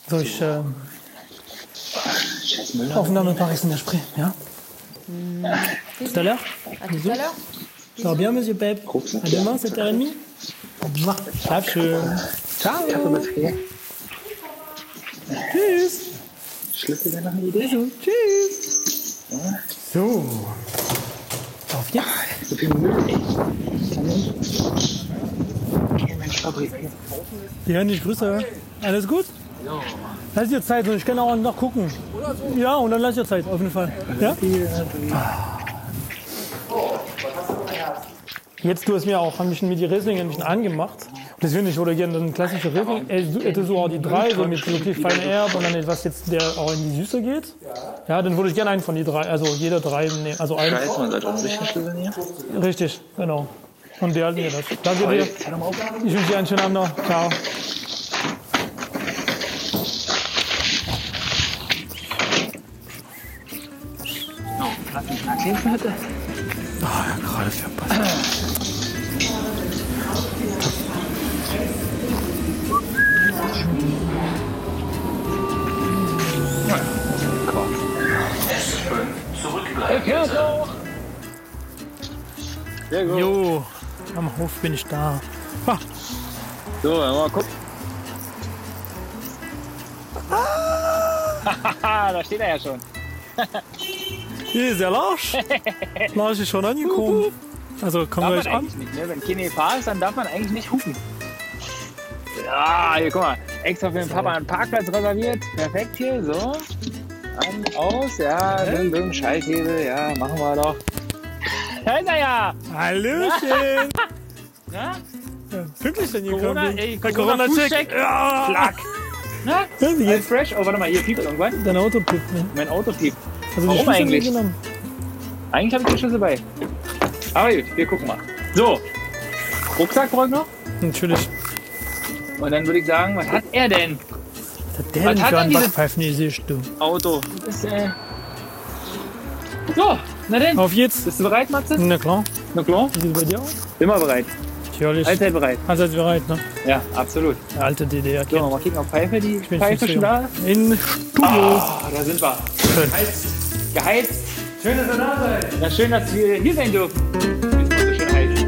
Soll ich Aufnahme Paris in der Spree, ja? Tout à l'heure? À tout à l'heure. Ça va bien, Monsieur Pep? À demain, 7h30? Schlaf schön. Ciao. Tschüss. Schlüssel wäre noch eine Idee. Also, tschüss. So. Auf jetzt. So viel Müll, ey. Okay, Mensch, Fabrik. Ja, nicht grüße. Alles gut? Ja. Lass dir Zeit, ich kann auch noch gucken. Ja, und dann lass dir Zeit, auf jeden Fall. Ja? Jetzt du es mir auch, haben mich mit die Riesling ein bisschen angemacht. Deswegen, ich würde gerne eine klassische Riesling. Hätte so auch die 3, so mit wirklich feinen Erb und dann etwas jetzt, der auch in die Süße geht. Ja, dann würde ich gerne einen von die 3, also jeder 3 nehmen. Also einen. Scheiße, man sollte uns sicher schlüsseln hier. Richtig, genau. Und der halten mir das. Danke dir. Ich wünsche dir einen schönen Abend noch. Ciao. Käsehütte. Ah, ja, gerade verpasst. Sehr gut. Jo, am Hof bin ich da. Ha. So, mal gucken. Da steht er ja schon. Hier ist der Larsch. Larsch ist schon angekommen. Also kommen wir Darf gleich man an. eigentlich nicht, ne? Wenn keine Gefahr ist, dann darf man eigentlich nicht hupen. Ja, hier, guck mal. Extra für den Papa einen Parkplatz reserviert. Perfekt hier, so. An, aus, ja, bim, Schalthebel, ja, machen wir doch. Da ist er ja! Hallöchen. Na? Ja, pünktlich denn hier Corona, kommen. ey, Der Corona-Fußcheck. Corona-Check. Ja. Klack! Na? Ja, wie Alles geht's? fresh? Oh, warte mal, hier piept irgendwas. Dein Auto pippt, ne? Mein Auto piept. Also Warum die Schlüssel eigentlich? mitgenommen. Eigentlich habe ich den Schlüssel bei. Aber gut, wir gucken mal. So, Rucksack brauche ich noch. Natürlich. Und dann würde ich sagen, was hat er denn? Was hat der Was denn hat für denn ein diese- Backpfeifen, die siehst du? Auto. Das ist, So, na denn. Auf jetzt. Bist du bereit, Matze? Na klar. Na klar. Wie sieht es bei dir aus? Immer bereit. Natürlich. Allzeit bereit. Allseits bereit, ne? Ja, absolut. Der alte DDR. So, mal kicken auf Pfeife. Die Ich bin Pfeife schon da. in Studio. Ah, da sind wir. Schön. Geheizt. Schön, dass ihr da seid. Ja, schön, dass wir hier sein dürfen. Ist mal so schön heiß.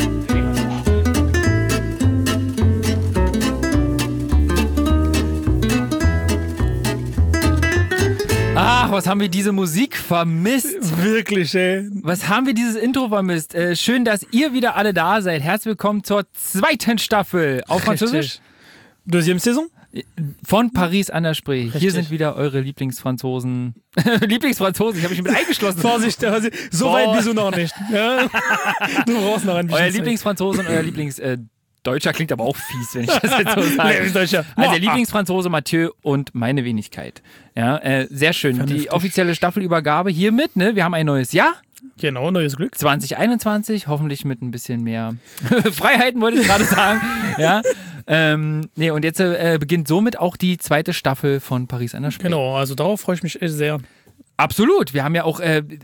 Ach, was haben wir diese Musik vermisst? Wirklich, ey. Was haben wir dieses Intro vermisst? Schön, dass ihr wieder alle da seid. Herzlich willkommen zur 2. Staffel auf Französisch Deuxième Saison? von Paris an der Spree. Hier Richtig. sind wieder eure Lieblingsfranzosen. Lieblingsfranzosen, ich habe mich mit eingeschlossen. Vorsicht, so weit bist du noch nicht. Ja? Du brauchst noch ein bisschen Euer Zeit. Lieblingsfranzose und euer Deutscher klingt aber auch fies, wenn ich das jetzt so sage. Lieblingsdeutscher. Also der Lieblingsfranzose Mathieu und meine Wenigkeit. Ja, sehr schön. Vernünftig. Die offizielle Staffelübergabe hiermit. Ne? Wir haben ein neues Jahr. Genau, neues Glück. 2021, hoffentlich mit ein bisschen mehr Freiheiten, wollte ich gerade sagen. Ja, nee, und jetzt beginnt somit auch die 2. Staffel von Paris an der Spree. Genau, also darauf freue ich mich echt sehr. Absolut, wir haben ja auch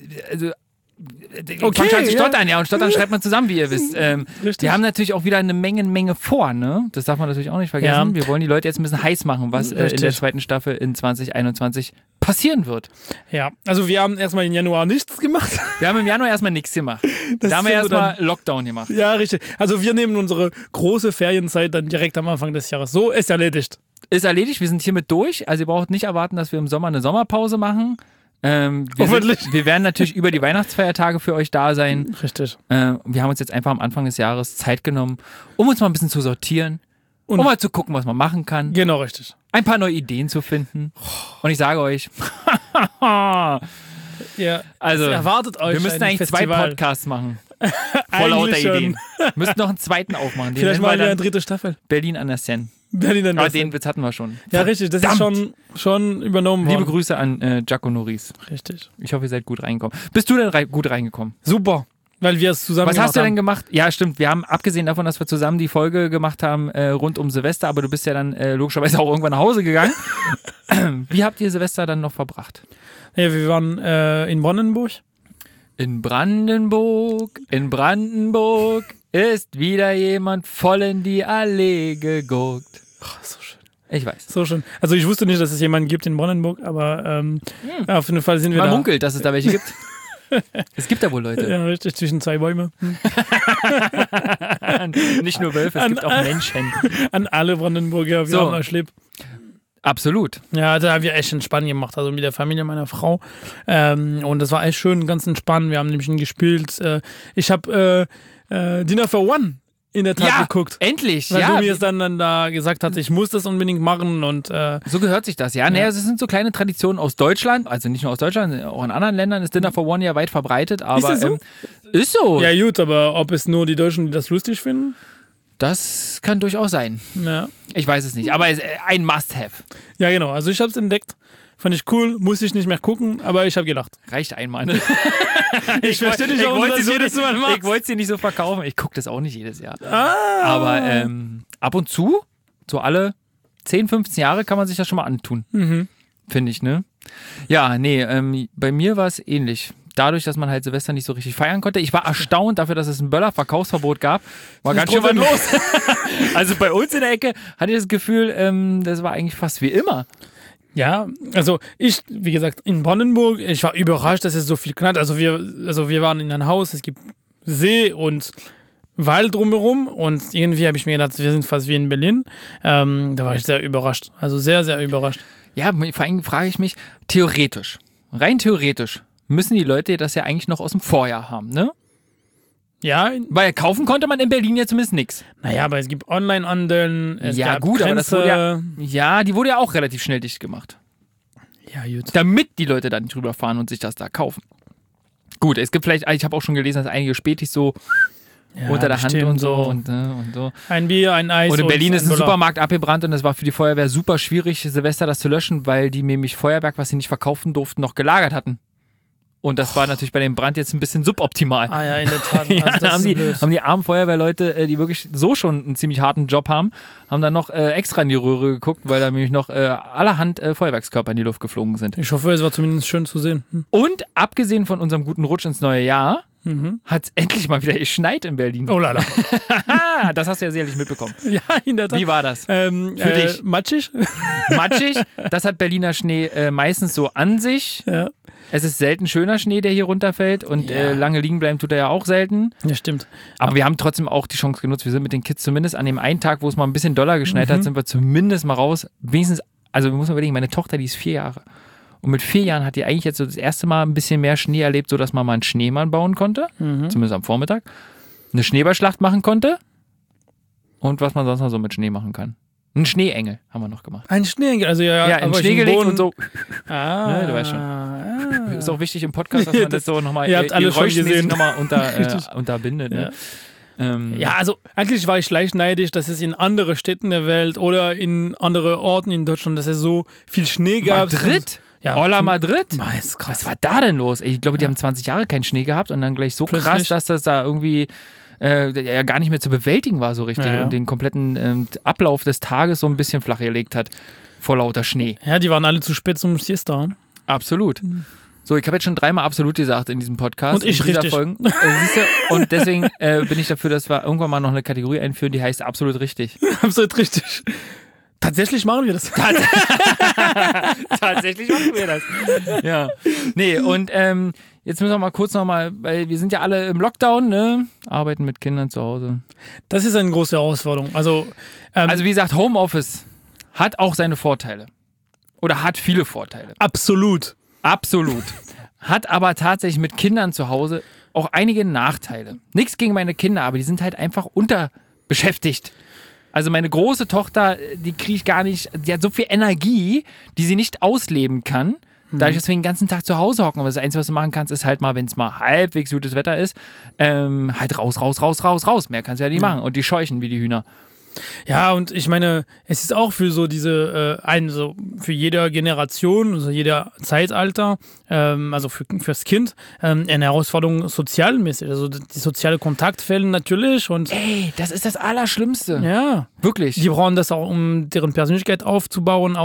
Okay, fang schon an zu ja. stottern, ja, und stottern schreibt man zusammen, wie ihr wisst. Richtig. Wir haben natürlich auch wieder eine Menge vor, ne? Das darf man natürlich auch nicht vergessen. Ja. Wir wollen die Leute jetzt ein bisschen heiß machen, was in der Richtig. 2. Staffel in 2021 passieren wird. Ja, also wir haben erstmal im Januar nichts gemacht. Wir haben im Januar erstmal nichts gemacht. Das Da haben wir finden wir erstmal Lockdown gemacht. Ja, richtig. Also wir nehmen unsere große Ferienzeit dann direkt am Anfang des Jahres. So ist erledigt. Ist erledigt, wir sind hiermit durch. Also ihr braucht nicht erwarten, dass wir im Sommer eine Sommerpause machen. Hoffentlich. Wir werden natürlich über die Weihnachtsfeiertage für euch da sein. Richtig. Wir haben uns jetzt einfach am Anfang des Jahres Zeit genommen, um uns mal ein bisschen zu sortieren, Und- um mal zu gucken, was man machen kann, Genau, richtig. ein paar neue Ideen zu finden. Und ich sage euch, Ja, also es erwartet euch wir müssten ein eigentlich 2 Festival. Podcasts machen. Vor lauter Eigentlich schon. Ideen. Müssten noch einen zweiten aufmachen. Den Vielleicht nennen mal wir eine dann 3. Staffel. Berlin an der Seine. Berlin an Aber der den Witz hatten wir schon. Ja, richtig. Das ist schon übernommen worden. Liebe Grüße an Giacomo Noris. Richtig. Ich hoffe, ihr seid gut reingekommen. Bist du denn gut reingekommen? Super. Weil wir es zusammen Was gemacht hast du denn haben. gemacht? Ja, stimmt. Wir haben, abgesehen davon, dass wir zusammen die Folge gemacht haben rund um Silvester, aber du bist ja dann logischerweise auch irgendwann nach Hause gegangen. Wie habt ihr Silvester dann noch verbracht? Ja, wir waren in Brandenburg. In Brandenburg ist wieder jemand voll in die Allee geguckt. Ach, so schön. Ich weiß. So schon. Also ich wusste nicht, dass es jemanden gibt in Brandenburg, aber auf jeden Fall sind wir Man da. munkelt, dass es da welche gibt. Es gibt da wohl Leute. Ja, richtig, zwischen zwei Bäume. Nicht nur Wölfe, es gibt auch Menschen. An alle Brandenburger, wir haben einen Schlipp. Absolut. Ja, da haben wir echt entspannt gemacht, also mit der Familie meiner Frau. Und das war echt schön, ganz entspannt. Wir haben nämlich gespielt. Ich habe Dinner for One in der Tat geguckt. Endlich. Weil du mir es dann da gesagt hast, ich muss das unbedingt machen. Und, so gehört sich das, ja. Naja, es sind so kleine Traditionen aus Deutschland, also nicht nur aus Deutschland, auch in anderen Ländern ist Dinner for One ja weit verbreitet. Aber, ist das so? Ist so. Ja gut, aber ob es nur die Deutschen, die das lustig finden? Das kann durchaus sein. Ja. Ich weiß es nicht, aber es ist ein Must-Have. Ja genau, also ich habe es entdeckt. Fand ich cool, muss ich nicht mehr gucken, aber ich habe gelacht. Reicht einmal, ne? Ich verstehe nicht, warum du das jedes Mal machst. Ich wollte es dir nicht so verkaufen. Ich gucke das auch nicht jedes Jahr. Aber ab und zu, so alle 10, 15 Jahre kann man sich das schon mal antun. Finde ich, ne? Ja, nee, bei mir war es ähnlich. Dadurch, dass man halt Silvester nicht so richtig feiern konnte. Ich war erstaunt dafür, dass es ein Böller-Verkaufsverbot gab. War ganz schön was los. Also bei uns in der Ecke hatte ich das Gefühl, das war eigentlich fast wie immer. Ja, also wie gesagt, in Brandenburg, ich war überrascht, dass es so viel knallt. Also wir waren in einem Haus, es gibt See und Wald drumherum und irgendwie habe ich mir gedacht, wir sind fast wie in Berlin. Da war ich sehr überrascht. Also sehr, sehr überrascht. Ja, vor allem frage ich mich, rein theoretisch, müssen die Leute das ja eigentlich noch aus dem Vorjahr haben, ne? Ja. Weil kaufen konnte man in Berlin ja zumindest nichts. Naja, aber es gibt Online-Handeln. Ja gut, aber das wurde die wurde ja auch relativ schnell dicht gemacht. Ja, gut. Damit die Leute dann drüber fahren und sich das da kaufen. Gut, es gibt vielleicht, ich habe auch schon gelesen, dass einige Spätis so unter der Hand und so. Und so. Ein Bier, ein Eis. Und in Berlin ist ein Supermarkt abgebrannt und es war für die Feuerwehr super schwierig, Silvester das zu löschen, weil die nämlich Feuerwerk, was sie nicht verkaufen durften, noch gelagert hatten. Und das war natürlich bei dem Brand jetzt ein bisschen suboptimal. Ah ja, in der Tat. Ja, also haben die armen Feuerwehrleute, die wirklich so schon einen ziemlich harten Job haben dann noch extra in die Röhre geguckt, weil da nämlich noch allerhand Feuerwerkskörper in die Luft geflogen sind. Ich hoffe, es war zumindest schön zu sehen. Und abgesehen von unserem guten Rutsch ins neue Jahr, hat es endlich mal wieder geschneit in Berlin. Oh lala. Das hast du ja sicherlich mitbekommen. Ja, in der Tat. Wie war das? Für dich? Matschig? Matschig, das hat Berliner Schnee meistens so an sich. Ja. Es ist selten schöner Schnee, der hier runterfällt und lange liegen bleiben tut er ja auch selten. Ja, stimmt. Aber wir haben trotzdem auch die Chance genutzt. Wir sind mit den Kids zumindest an dem einen Tag, wo es mal ein bisschen doller geschneit hat, sind wir zumindest mal raus. Wenigstens, also wir müssen überlegen, meine Tochter, die ist 4 Jahre. Und mit 4 Jahren hat die eigentlich jetzt so das erste Mal ein bisschen mehr Schnee erlebt, sodass man mal einen Schneemann bauen konnte. Zumindest am Vormittag. Eine Schneeballschlacht machen konnte. Und was man sonst noch so mit Schnee machen kann. Ein Schneeengel haben wir noch gemacht. Ein Schneeengel, also ja, im Schnee gelegt und so. Ah, du weißt schon. Ist auch wichtig im Podcast, dass man das so nochmal geräuschmäßig nochmal unterbindet. Ne? Ja, also eigentlich war ich leicht neidisch, dass es in andere Städten der Welt oder in andere Orten in Deutschland, dass es so viel Schnee gab. Madrid? Ja. Hola Madrid? Ist krass. Was war da denn los? Ich glaube, die haben 20 Jahre keinen Schnee gehabt und dann gleich so Plötzlich. krass, dass das da irgendwie gar nicht mehr zu bewältigen war so richtig und den kompletten Ablauf des Tages so ein bisschen flach gelegt hat vor lauter Schnee. Ja, die waren alle zu spät zum Siesta. Absolut. So, ich habe jetzt schon 3-mal absolut gesagt in diesem Podcast. Und ich richtig. Folgen. Und deswegen bin ich dafür, dass wir irgendwann mal noch eine Kategorie einführen, die heißt absolut richtig. Absolut richtig. Tatsächlich machen wir das. Tatsächlich machen wir das. Ja. Nee, und jetzt müssen wir mal kurz nochmal, weil wir sind ja alle im Lockdown, ne? Arbeiten mit Kindern zu Hause. Das ist eine große Herausforderung. Also wie gesagt, Homeoffice hat auch seine Vorteile. Oder hat viele Vorteile. Absolut. Hat aber tatsächlich mit Kindern zu Hause auch einige Nachteile. Nichts gegen meine Kinder, aber die sind halt einfach unterbeschäftigt. Also meine große Tochter, die kriege ich gar nicht, die hat so viel Energie, die sie nicht ausleben kann. Dadurch, dass wir den ganzen Tag zu Hause hocken. Aber das Einzige, was du machen kannst, ist halt mal, wenn es mal halbwegs gutes Wetter ist, halt raus. Mehr kannst du ja nicht machen. Und die scheuchen wie die Hühner. Ja, und ich meine, es ist auch für so diese, für jede Generation, also jeder Zeitalter, also fürs Kind, eine Herausforderung sozialmäßig. Also die soziale Kontakt fehlen natürlich und. Ey, das ist das Allerschlimmste. Ja. Wirklich. Die brauchen das auch, um deren Persönlichkeit auszubauen,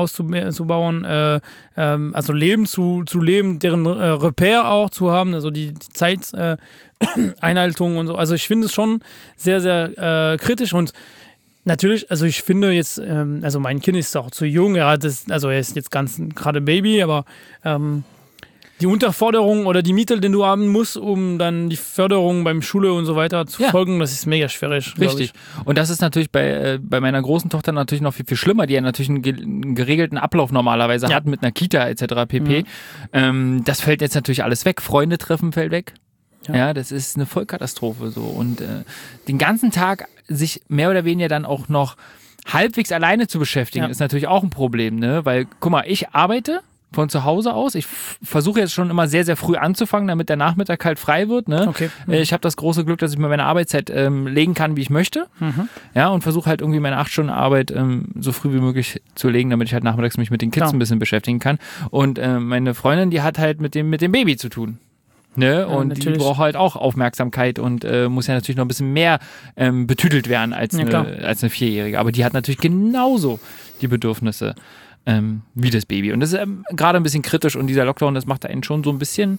also Leben zu leben, deren Repair auch zu haben, also die Zeiteinhaltung und so. Also ich finde es schon sehr, sehr kritisch und Natürlich, also ich finde jetzt, also mein Kind ist auch zu jung, er ist jetzt gerade Baby, aber die Unterforderung oder die Mittel, den du haben musst, um dann die Förderung beim Schule und so weiter zu folgen, das ist mega schwierig. Richtig. Und das ist natürlich bei meiner großen Tochter natürlich noch viel, viel schlimmer, die ja natürlich einen geregelten Ablauf normalerweise hat mit einer Kita etc. pp. Das fällt jetzt natürlich alles weg. Freunde treffen fällt weg. Ja, das ist eine Vollkatastrophe so. Und den ganzen Tag sich mehr oder weniger dann auch noch halbwegs alleine zu beschäftigen, ist natürlich auch ein Problem, ne? Weil, guck mal, ich arbeite von zu Hause aus. Ich versuche jetzt schon immer sehr, sehr früh anzufangen, damit der Nachmittag halt frei wird. Ne? Okay. Ich habe das große Glück, dass ich mir meine Arbeitszeit legen kann, wie ich möchte. Ja, und versuche halt irgendwie meine 8 Stunden Arbeit so früh wie möglich zu legen, damit ich halt nachmittags mich mit den Kids ein bisschen beschäftigen kann. Und meine Freundin, die hat halt mit dem Baby zu tun. Ne? Und die braucht halt auch Aufmerksamkeit und muss ja natürlich noch ein bisschen mehr betüdelt werden als eine 4-Jährige. Aber die hat natürlich genauso die Bedürfnisse wie das Baby. Und das ist gerade ein bisschen kritisch und dieser Lockdown, das macht einen schon so ein bisschen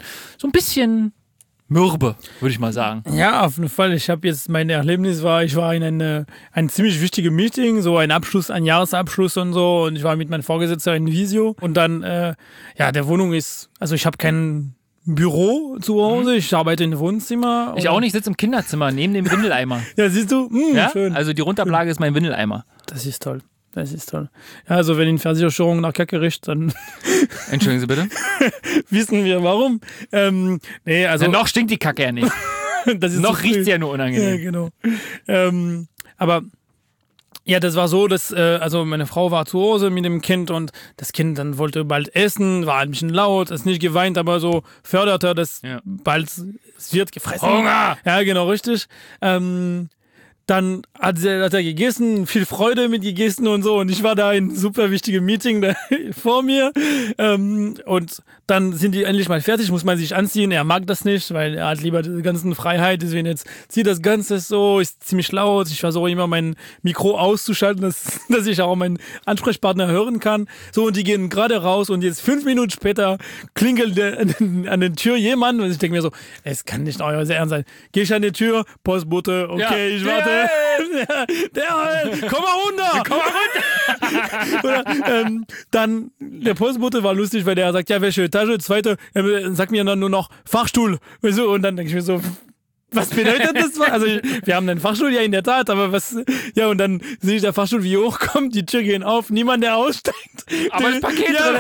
mürbe, würde ich mal sagen. Ja, auf jeden Fall. Ich habe jetzt, mein Erlebnis ich war in ein ziemlich wichtiges Meeting, so ein Jahresabschluss und so, und ich war mit meinem Vorgesetzten in Visio und dann, der Wohnung ist, also ich habe kein Büro zu Hause, ich arbeite im Wohnzimmer. Ich auch nicht, sitze im Kinderzimmer, neben dem Windeleimer. Ja, siehst du? Schön. Also die Runterlage ist mein Windeleimer. Das ist toll. Ja, also wenn die Versicherung nach Kacke riecht, dann Entschuldigen Sie bitte. Wissen wir warum. Noch stinkt die Kacke ja nicht. Noch riecht sie ja nur unangenehm. Ja, genau. Aber ja, das war so, dass meine Frau war zu Hause mit dem Kind und das Kind dann wollte bald essen, war ein bisschen laut, ist nicht geweint, aber so förderte, dass bald es wird gefressen. Hunger! Ja, genau, richtig. Dann hat er gegessen, viel Freude mit gegessen und so. Und ich war da in ein super wichtiges Meeting da vor mir. Und dann sind die endlich mal fertig, muss man sich anziehen. Er mag das nicht, weil er hat lieber die ganzen Freiheit. Deswegen jetzt zieht das Ganze so, ist ziemlich laut. Ich versuche immer mein Mikro auszuschalten, dass ich auch meinen Ansprechpartner hören kann. So, und die gehen gerade raus und jetzt 5 Minuten später klingelt an der Tür jemand. Und ich denke mir so, es kann nicht euer Ernst sein. Gehe ich an die Tür, Postbote, okay, ich warte. Komm mal runter! Oder, dann, der Postbote war lustig, weil der sagt, ja, welche Etage? 2. Sagt mir dann nur noch Fachstuhl. Und dann denke ich mir so, was bedeutet das? Also wir haben einen Fachstuhl, ja in der Tat, aber was, ja, und dann sehe ich der Fachstuhl, wie hoch kommt, die Tür gehen auf, niemand, der aussteigt. Aber das Paket drin.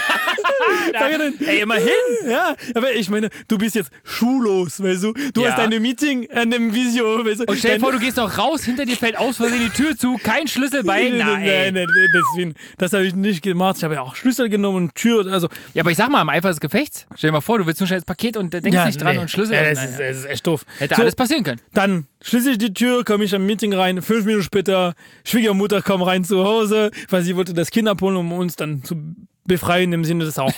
Ey, immerhin. Ja, aber ich meine, du bist jetzt schullos, weißt du? Du hast ein Meeting an dem Visio, weißt du? Und stell dir vor, du gehst noch raus, hinter dir fällt aus Versehen die Tür zu, kein Schlüssel bei. Nein, deswegen, das habe ich nicht gemacht. Ich habe ja auch Schlüssel genommen und Tür, also. Ja, aber ich sag mal, im Eifer des Gefechts, stell dir mal vor, du willst nur schnell das Paket und denkst nicht dran und Schlüssel. Ja, das ist echt doof. Hätte alles passieren können. Dann schließe ich die Tür, komme ich am Meeting rein, 5 Minuten später, Schwiegermutter kommt rein zu Hause, weil sie wollte das Kind abholen, um uns dann zu befreien, im Sinne, dass er auch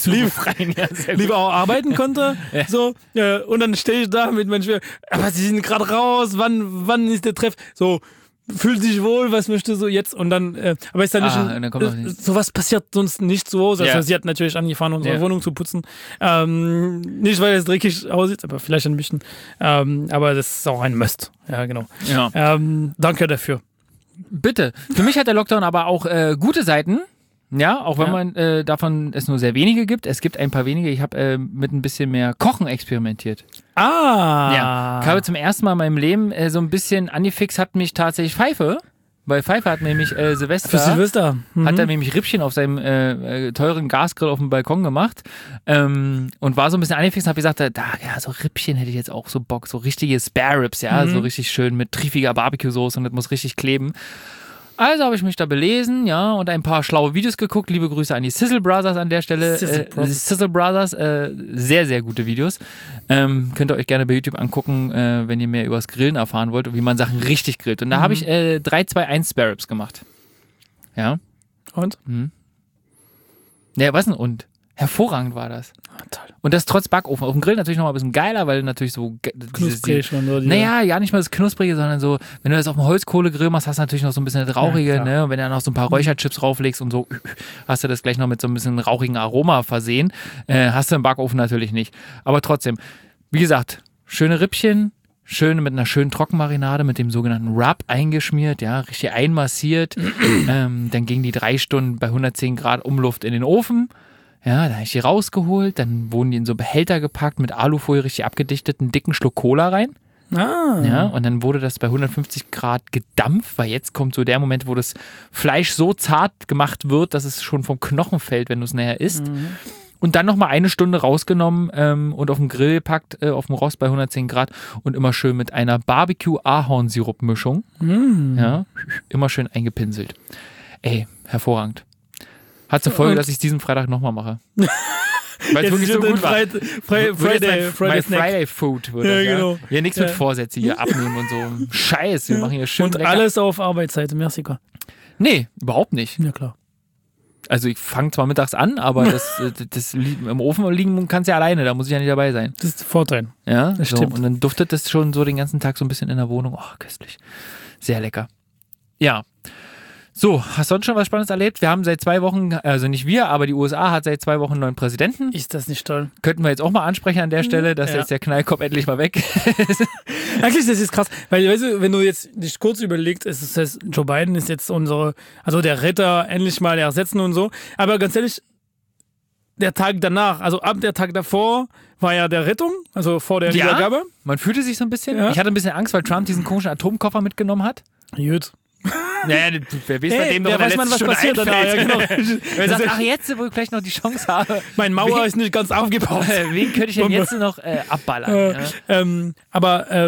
lieber auch arbeiten konnte. Ja. So, und dann stehe ich da mit meinem Schwieger, aber sie sind gerade raus, wann ist der Treff? So, fühlt sich wohl, was möchte so jetzt? Und dann, aber ist dann nicht, sowas passiert sonst nicht zu Hause. Also sie hat natürlich angefangen, unsere Wohnung zu putzen. Nicht, weil es dreckig aussieht, aber vielleicht ein bisschen. Aber das ist auch ein Must. Ja, genau. Ja. Danke dafür. Bitte. Für mich hat der Lockdown aber auch gute Seiten. Ja, auch wenn man davon es nur sehr wenige gibt. Es gibt ein paar wenige. Ich habe mit ein bisschen mehr Kochen experimentiert. Ja. Ich habe zum ersten Mal in meinem Leben so ein bisschen angefixt, hat mich tatsächlich Pfeife. Weil Pfeife hat nämlich Silvester. Hat er nämlich Rippchen auf seinem teuren Gasgrill auf dem Balkon gemacht und war so ein bisschen angefixt und habe gesagt, so Rippchen hätte ich jetzt auch so Bock, so richtige Spare Ribs, so richtig schön mit triefiger Barbecue-Soße und das muss richtig kleben. Also habe ich mich da belesen, und ein paar schlaue Videos geguckt. Liebe Grüße an die Sizzle Brothers an der Stelle. Sizzle Brothers, sehr, sehr gute Videos. Könnt ihr euch gerne bei YouTube angucken, wenn ihr mehr über das Grillen erfahren wollt und wie man Sachen richtig grillt. Und da habe ich 3-2-1 Spare Ribs gemacht. Ja. Und? Ja, was denn und? Hervorragend war das. Toll. Und das trotz Backofen. Auf dem Grill natürlich noch mal ein bisschen geiler, weil natürlich so knusprig schon. Ja, nicht mal das Knusprige, sondern so, wenn du das auf dem Holzkohlegrill machst, hast du natürlich noch so ein bisschen das Rauchige, ne? Und wenn du dann noch so ein paar Räucherchips drauflegst und so, hast du das gleich noch mit so ein bisschen rauchigen Aroma versehen. Hast du im Backofen natürlich nicht. Aber trotzdem, wie gesagt, schöne Rippchen, schön mit einer schönen Trockenmarinade, mit dem sogenannten Rub eingeschmiert, ja, richtig einmassiert. Dann gingen die 3 Stunden bei 110 Grad Umluft in den Ofen. Ja, da habe ich die rausgeholt, dann wurden die in so Behälter gepackt, mit Alufolie richtig abgedichtet, einen dicken Schluck Cola rein. Ja, und dann wurde das bei 150 Grad gedampft, weil jetzt kommt so der Moment, wo das Fleisch so zart gemacht wird, dass es schon vom Knochen fällt, wenn du es näher isst. Und dann nochmal 1 Stunde rausgenommen und auf den Grill gepackt, auf dem Rost bei 110 Grad und immer schön mit einer Barbecue-Ahornsirup-Mischung. Ja, immer schön eingepinselt. Ey, hervorragend. Hat zur Folge, dass ich es diesen Freitag nochmal mache. Weil es wirklich so gut war. Friday Food. Ja, genau. Ja, nichts mit Vorsätze hier abnehmen und so. Scheiß, wir machen hier schön Und lecker. alles auf Arbeitszeit im Mexiko. Nee, überhaupt nicht. Ja, klar. Also ich fange zwar mittags an, aber das im Ofen liegen kannst du ja alleine, da muss ich ja nicht dabei sein. Das ist der Vorteil. Ja, Das so, stimmt. und dann duftet das schon so den ganzen Tag so ein bisschen in der Wohnung. Oh, köstlich. Sehr lecker. Ja. So, hast du sonst schon was Spannendes erlebt? Wir haben seit 2 Wochen, also nicht wir, aber die USA hat seit 2 Wochen einen neuen Präsidenten. Ist das nicht toll? Könnten wir jetzt auch mal ansprechen an der Stelle, dass Ja. jetzt der Knallkopf endlich mal weg ist. Eigentlich, das ist krass, weil, weißt du, wenn du jetzt dich kurz überlegst, ist es Joe Biden ist jetzt also der Retter, endlich mal ersetzen und so. Aber ganz ehrlich, der Tag danach, also ab der Tag davor, war ja der Rettung, also vor der Übergabe. Man fühlte sich so ein bisschen. Ja. Ich hatte ein bisschen Angst, weil Trump diesen komischen Atomkoffer mitgenommen hat. Gut. Naja, wer weiß bei dem doch wer in der weiß man, letzten was Stunde passiert danach, einfällt. ja, genau. Wer sagt, ach jetzt, wo ich vielleicht noch die Chance habe. Mein Mauer ist nicht ganz aufgebaut. Wen könnte ich denn jetzt noch abballern? Ja? Aber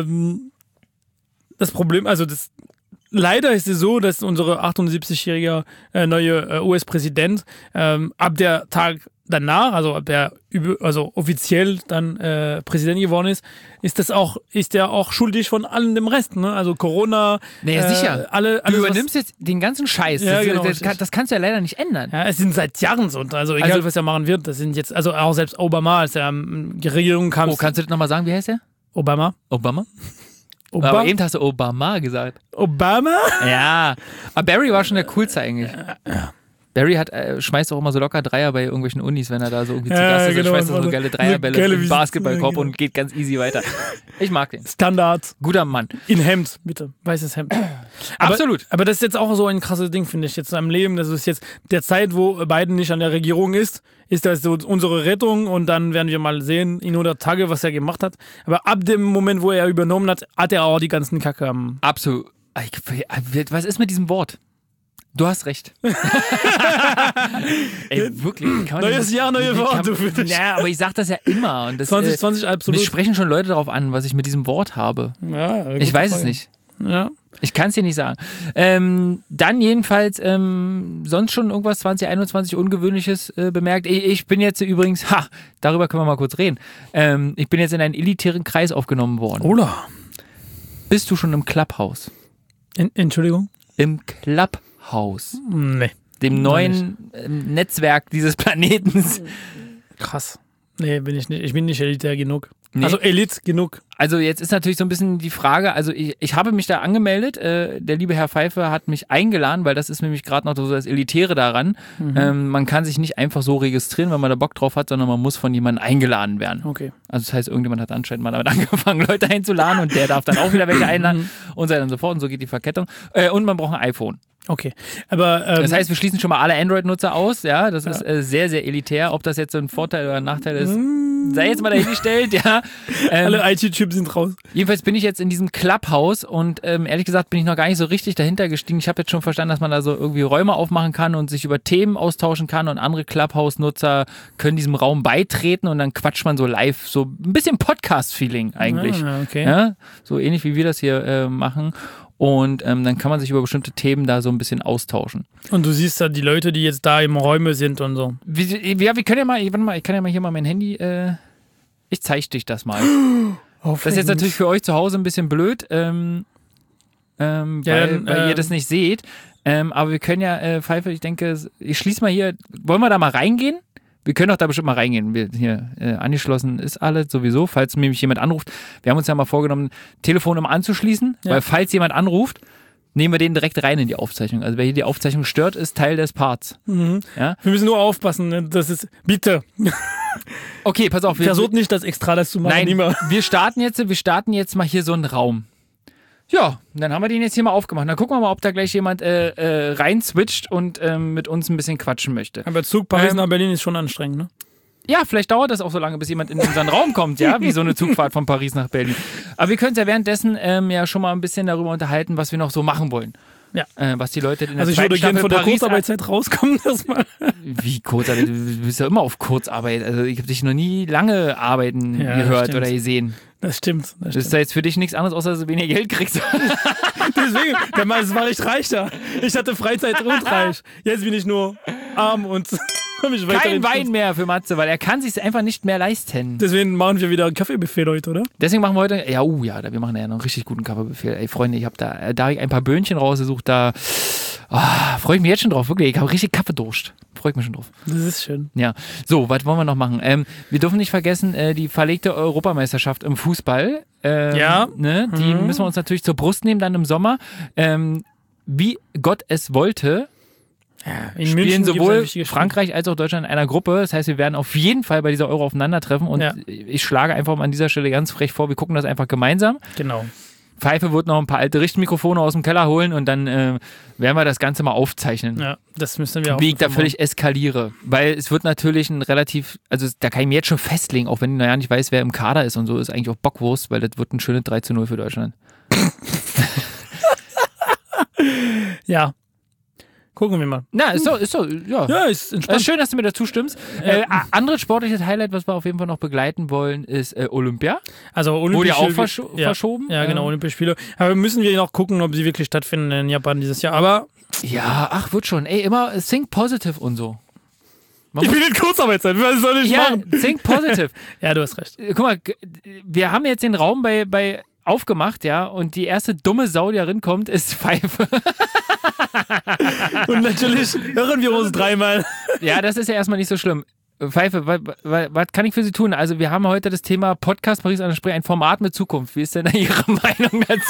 das Problem, also leider ist es so, dass unsere 78-jährige neue US-Präsident ab der Tag danach, also ab der offiziell dann Präsident geworden ist er auch schuldig von allem dem Rest, ne? Also Corona. Naja, sicher. Alles, Du übernimmst jetzt den ganzen Scheiß. Ja, genau, das kannst du ja leider nicht ändern. Ja, es sind seit Jahren so. Also egal, was er machen wird, das sind jetzt, also auch selbst Obama, als er die Regierung kam. Oh, kannst du das nochmal sagen? Wie heißt der? Obama? Aber eben hast du Obama gesagt. Obama? Ja. Aber Barry war schon der coolste eigentlich. Barry schmeißt auch immer so locker Dreier bei irgendwelchen Unis, wenn er da so irgendwie zu Gast ist. genau, Schmeißt er so geile Dreierbälle im Basketballkorb genau. und geht ganz easy weiter. Ich mag den. Standard. Guter Mann. In Hemd, bitte. Weißes Hemd. Absolut. Aber das ist jetzt auch so ein krasses Ding, finde ich, jetzt in seinem Leben. Das ist jetzt der Zeit, wo Biden nicht an der Regierung ist das so unsere Rettung und dann werden wir mal sehen, in 100 Tage, was er gemacht hat. Aber ab dem Moment, wo er übernommen hat, hat er auch die ganzen Kacke am... Absolut. Was ist mit diesem Wort? Du hast recht. Ey, wirklich. Neues Jahr, neue Worte für dich. Ja, aber ich sag das ja immer. Und das, 2020 absolut. mich sprechen schon Leute darauf an, was ich mit diesem Wort habe. Ja, Ich weiß es nicht. Ja. Ich kann es dir nicht sagen. Dann jedenfalls sonst schon irgendwas 2021 Ungewöhnliches bemerkt. Ich bin jetzt übrigens, darüber können wir mal kurz reden. Ich bin jetzt in einen elitären Kreis aufgenommen worden. Ola. Bist du schon im Clubhouse? Entschuldigung? Im Clubhouse. Nee. Dem neuen Netzwerk dieses Planetens. Krass. Nee, bin ich nicht. Ich bin nicht elitär genug. Nee. Also Elite genug. Also jetzt ist natürlich so ein bisschen die Frage, also ich habe mich da angemeldet, der liebe Herr Pfeiffer hat mich eingeladen, weil das ist nämlich gerade noch so das Elitäre daran. Man kann sich nicht einfach so registrieren, wenn man da Bock drauf hat, sondern man muss von jemandem eingeladen werden. Okay. Also das heißt, irgendjemand hat anscheinend mal damit angefangen, Leute einzuladen und der darf dann auch wieder welche einladen und so weiter und so fort und so geht die Verkettung. Und man braucht ein iPhone. Okay. Aber Das heißt, wir schließen schon mal alle Android-Nutzer aus, ja, das ist sehr, sehr elitär. Ob das jetzt so ein Vorteil oder ein Nachteil ist, sei jetzt mal dahingestellt, ja. alle IT-Chips sind raus. Jedenfalls bin ich jetzt in diesem Clubhouse und ehrlich gesagt bin ich noch gar nicht so richtig dahinter gestiegen. Ich habe jetzt schon verstanden, dass man da so irgendwie Räume aufmachen kann und sich über Themen austauschen kann und andere Clubhouse-Nutzer können diesem Raum beitreten und dann quatscht man so live, so ein bisschen Podcast-Feeling eigentlich. Ah, okay. Ja, so ähnlich wie wir das hier machen. Und dann kann man sich über bestimmte Themen da so ein bisschen austauschen. Und du siehst da die Leute, die jetzt da im Räume sind und so. Wir können ja mal, warte mal, ich kann ja mal hier mal mein Handy, ich zeige dich das mal. Das ist jetzt natürlich für euch zu Hause ein bisschen blöd, weil ihr das nicht seht. Aber wir können ja, Pfeife, ich denke, ich schließe mal hier, wollen wir da mal reingehen? Wir können doch da bestimmt mal reingehen. Wir hier angeschlossen ist alles sowieso, falls nämlich jemand anruft. Wir haben uns ja mal vorgenommen, Telefon immer anzuschließen, weil falls jemand anruft, nehmen wir den direkt rein in die Aufzeichnung. Also wer hier die Aufzeichnung stört, ist Teil des Parts. Ja? Wir müssen nur aufpassen, ne? Das ist, bitte. Okay, pass auf. Versucht nicht, das extra das zu machen. Nein, Niemand. wir starten jetzt mal hier so einen Raum. Ja, dann haben wir den jetzt hier mal aufgemacht. Dann gucken wir mal, ob da gleich jemand rein switcht und mit uns ein bisschen quatschen möchte. Aber Zug Paris nach Berlin ist schon anstrengend, ne? Ja, vielleicht dauert das auch so lange, bis jemand in unseren Raum kommt, ja, wie so eine Zugfahrt von Paris nach Berlin. Aber wir können uns ja währenddessen ja schon mal ein bisschen darüber unterhalten, was wir noch so machen wollen. Ja. Was die Leute in der Also ich zweiten würde gerne Staffel von der Paris Kurzarbeitszeit rauskommen erstmal. Wie Kurzarbeit? Du bist ja immer auf Kurzarbeit. Also ich habe dich noch nie lange arbeiten gehört stimmt. oder gesehen. Das stimmt. Das ist ja jetzt für dich nichts anderes, außer dass du weniger Geld kriegst. Deswegen, das war echt reich da. Ich hatte Freizeit und reich. Jetzt bin ich nur arm und mich weiter Kein Wein mehr für Matze, weil er kann sich einfach nicht mehr leisten. Deswegen machen wir wieder ein Kaffeebuffet heute, oder? Deswegen machen wir heute, wir machen ja noch einen richtig guten Kaffeebuffet. Ey, Freunde, ich habe da ein paar Böhnchen rausgesucht, da freue ich mich jetzt schon drauf, wirklich. Ich habe richtig Kaffeedurst. Freue ich mich schon drauf. Das ist schön. Ja, so, was wollen wir noch machen? Wir dürfen nicht vergessen, die verlegte Europameisterschaft im Fußball. Ne, die müssen wir uns natürlich zur Brust nehmen dann im Sommer. Wie Gott es wollte, In spielen München sowohl gibt's ein Frankreich als auch Deutschland in einer Gruppe. Das heißt, wir werden auf jeden Fall bei dieser Euro aufeinandertreffen. Und ich schlage einfach mal an dieser Stelle ganz frech vor, wir gucken das einfach gemeinsam. Genau. Pfeife wird noch ein paar alte Richtmikrofone aus dem Keller holen und dann werden wir das Ganze mal aufzeichnen. Ja, das müssen wir auch. Wie ich da völlig eskaliere. Weil es wird natürlich da kann ich mir jetzt schon festlegen, auch wenn ich nicht weiß, wer im Kader ist und so, ist eigentlich auch Bockwurst, weil das wird ein schönes 3:0 für Deutschland. Ja. Gucken wir mal. Na, ist so, ja. Ja, ist entspannt. Ist schön, dass du mir dazu stimmst. Anderes sportliches Highlight, was wir auf jeden Fall noch begleiten wollen, ist Olympia. Also Olympische Wurde ja auch verschoben. Ja, genau, Olympische Spiele. Aber müssen wir noch gucken, ob sie wirklich stattfinden in Japan dieses Jahr. Aber ja, wird schon. Ey, immer think positive und so. ich bin in Kurzarbeitszeit, was soll ich machen? Think positive. Ja, du hast recht. Guck mal, wir haben jetzt den Raum bei aufgemacht, ja, und die erste dumme Sau, die da kommt, ist Pfeife. Und natürlich hören wir uns dreimal. Ja, das ist ja erstmal nicht so schlimm. Pfeife, was kann ich für Sie tun? Also wir haben heute das Thema Podcast Paris an der Spree, ein Format mit Zukunft. Wie ist denn da Ihre Meinung dazu?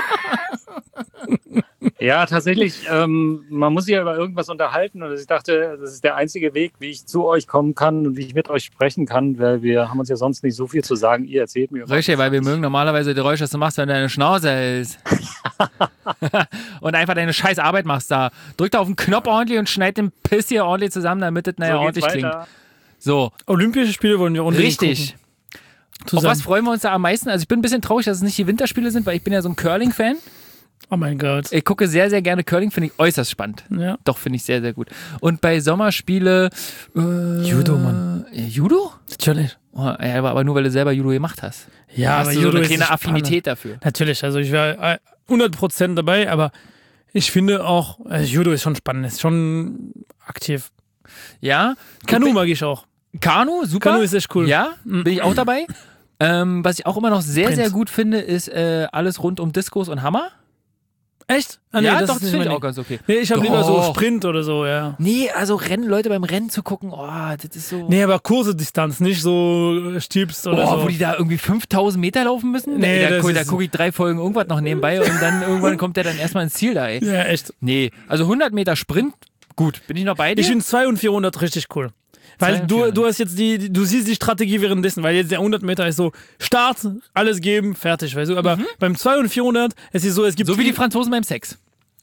Ja, tatsächlich, man muss sich ja über irgendwas unterhalten und ich dachte, das ist der einzige Weg, wie ich zu euch kommen kann und wie ich mit euch sprechen kann, weil wir haben uns ja sonst nicht so viel zu sagen. Ihr erzählt mir. Richtig, weil wir mögen normalerweise die Geräusche, das du machst, wenn deine Schnauze ist. Und einfach deine scheiß Arbeit machst da. Drück da auf den Knopf ordentlich und schneid den Piss hier ordentlich zusammen, damit das ordentlich klingt. So. Olympische Spiele wollen wir unbedingt richtig gucken. Auf was freuen wir uns da am meisten? Also ich bin ein bisschen traurig, dass es nicht die Winterspiele sind, weil ich bin ja so ein Curling-Fan. Oh mein Gott. Ich gucke sehr, sehr gerne Curling, finde ich äußerst spannend. Ja. Doch, finde ich sehr, sehr gut. Und bei Sommerspiele Judo, Mann. Judo? Natürlich. Oh, ja, aber nur, weil du selber Judo gemacht hast. Ja, hast aber du Judo so eine ist kleine spannend. Affinität dafür. Natürlich, also ich war 100% dabei, aber ich finde auch, Judo ist schon spannend, ist schon aktiv. Ja. Kanu mag ich auch. Kanu, super. Kanu ist echt cool. Ja, bin ich auch dabei. Was ich auch immer noch sehr, Prinz. sehr gut finde, ist alles rund um Diskos und Hammer. Echt? Ah, nee, ja, das doch, ist das nicht finde ich mein auch ganz okay. Nee, ich habe lieber so Doch. Sprint oder so, ja. Nee, also Leute beim Rennen zu gucken, das ist so... Nee, aber kurze Distanz, nicht so Stiebst oder so. Wo die da irgendwie 5000 Meter laufen müssen? Nee, da das ist- gucke ich 3 Folgen irgendwas noch nebenbei und dann irgendwann kommt der dann erstmal ins Ziel da, ey. Ja, echt. Nee, also 100 Meter Sprint, gut, bin ich noch bei dir? Ich finde 200 und 400 richtig cool. Weil 200. du hast jetzt du siehst die Strategie währenddessen, weil jetzt der 100 Meter ist so Start, alles geben, fertig, weißt du. Aber beim 200 und 400, es ist so, es gibt... so wie die Franzosen beim Sex.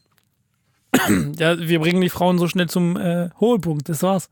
Ja, wir bringen die Frauen so schnell zum Höhepunkt, das war's.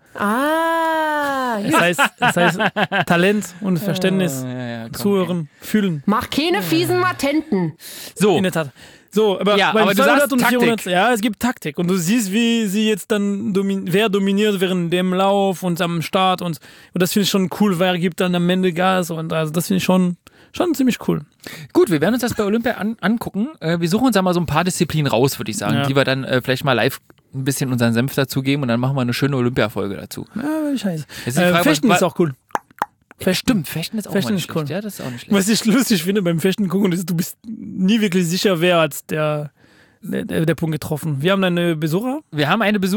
Das heißt Talent und Verständnis, Ja, zuhören, fühlen. Mach keine fiesen Matenten. So, In der Tat. So, aber Ja, beim aber du 200 sagst und Taktik. 400, ja, es gibt Taktik. Und du siehst, wie sie jetzt dann, wer dominiert während dem Lauf und am Start. Und das finde ich schon cool, wer gibt dann am Ende Gas. Und also das finde ich schon ziemlich cool. gut, wir werden uns das bei Olympia angucken. Wir suchen uns da mal so ein paar Disziplinen raus, würde ich sagen, Ja. die wir dann vielleicht mal live ein bisschen unseren Senf dazugeben und dann machen wir eine schöne Olympia-Folge dazu. Ja, scheiße. Jetzt ist die Frage, Fechten was- ist auch cool. Stimmt, Fechten ist auch Fechten mal ist nicht cool. schlecht. Ja, das ist auch nicht schlecht. Was ich lustig finde beim Fechten gucken, ist, du bist nie wirklich sicher, wer hat der Punkt getroffen. Wir haben eine Besucher. Wir haben eine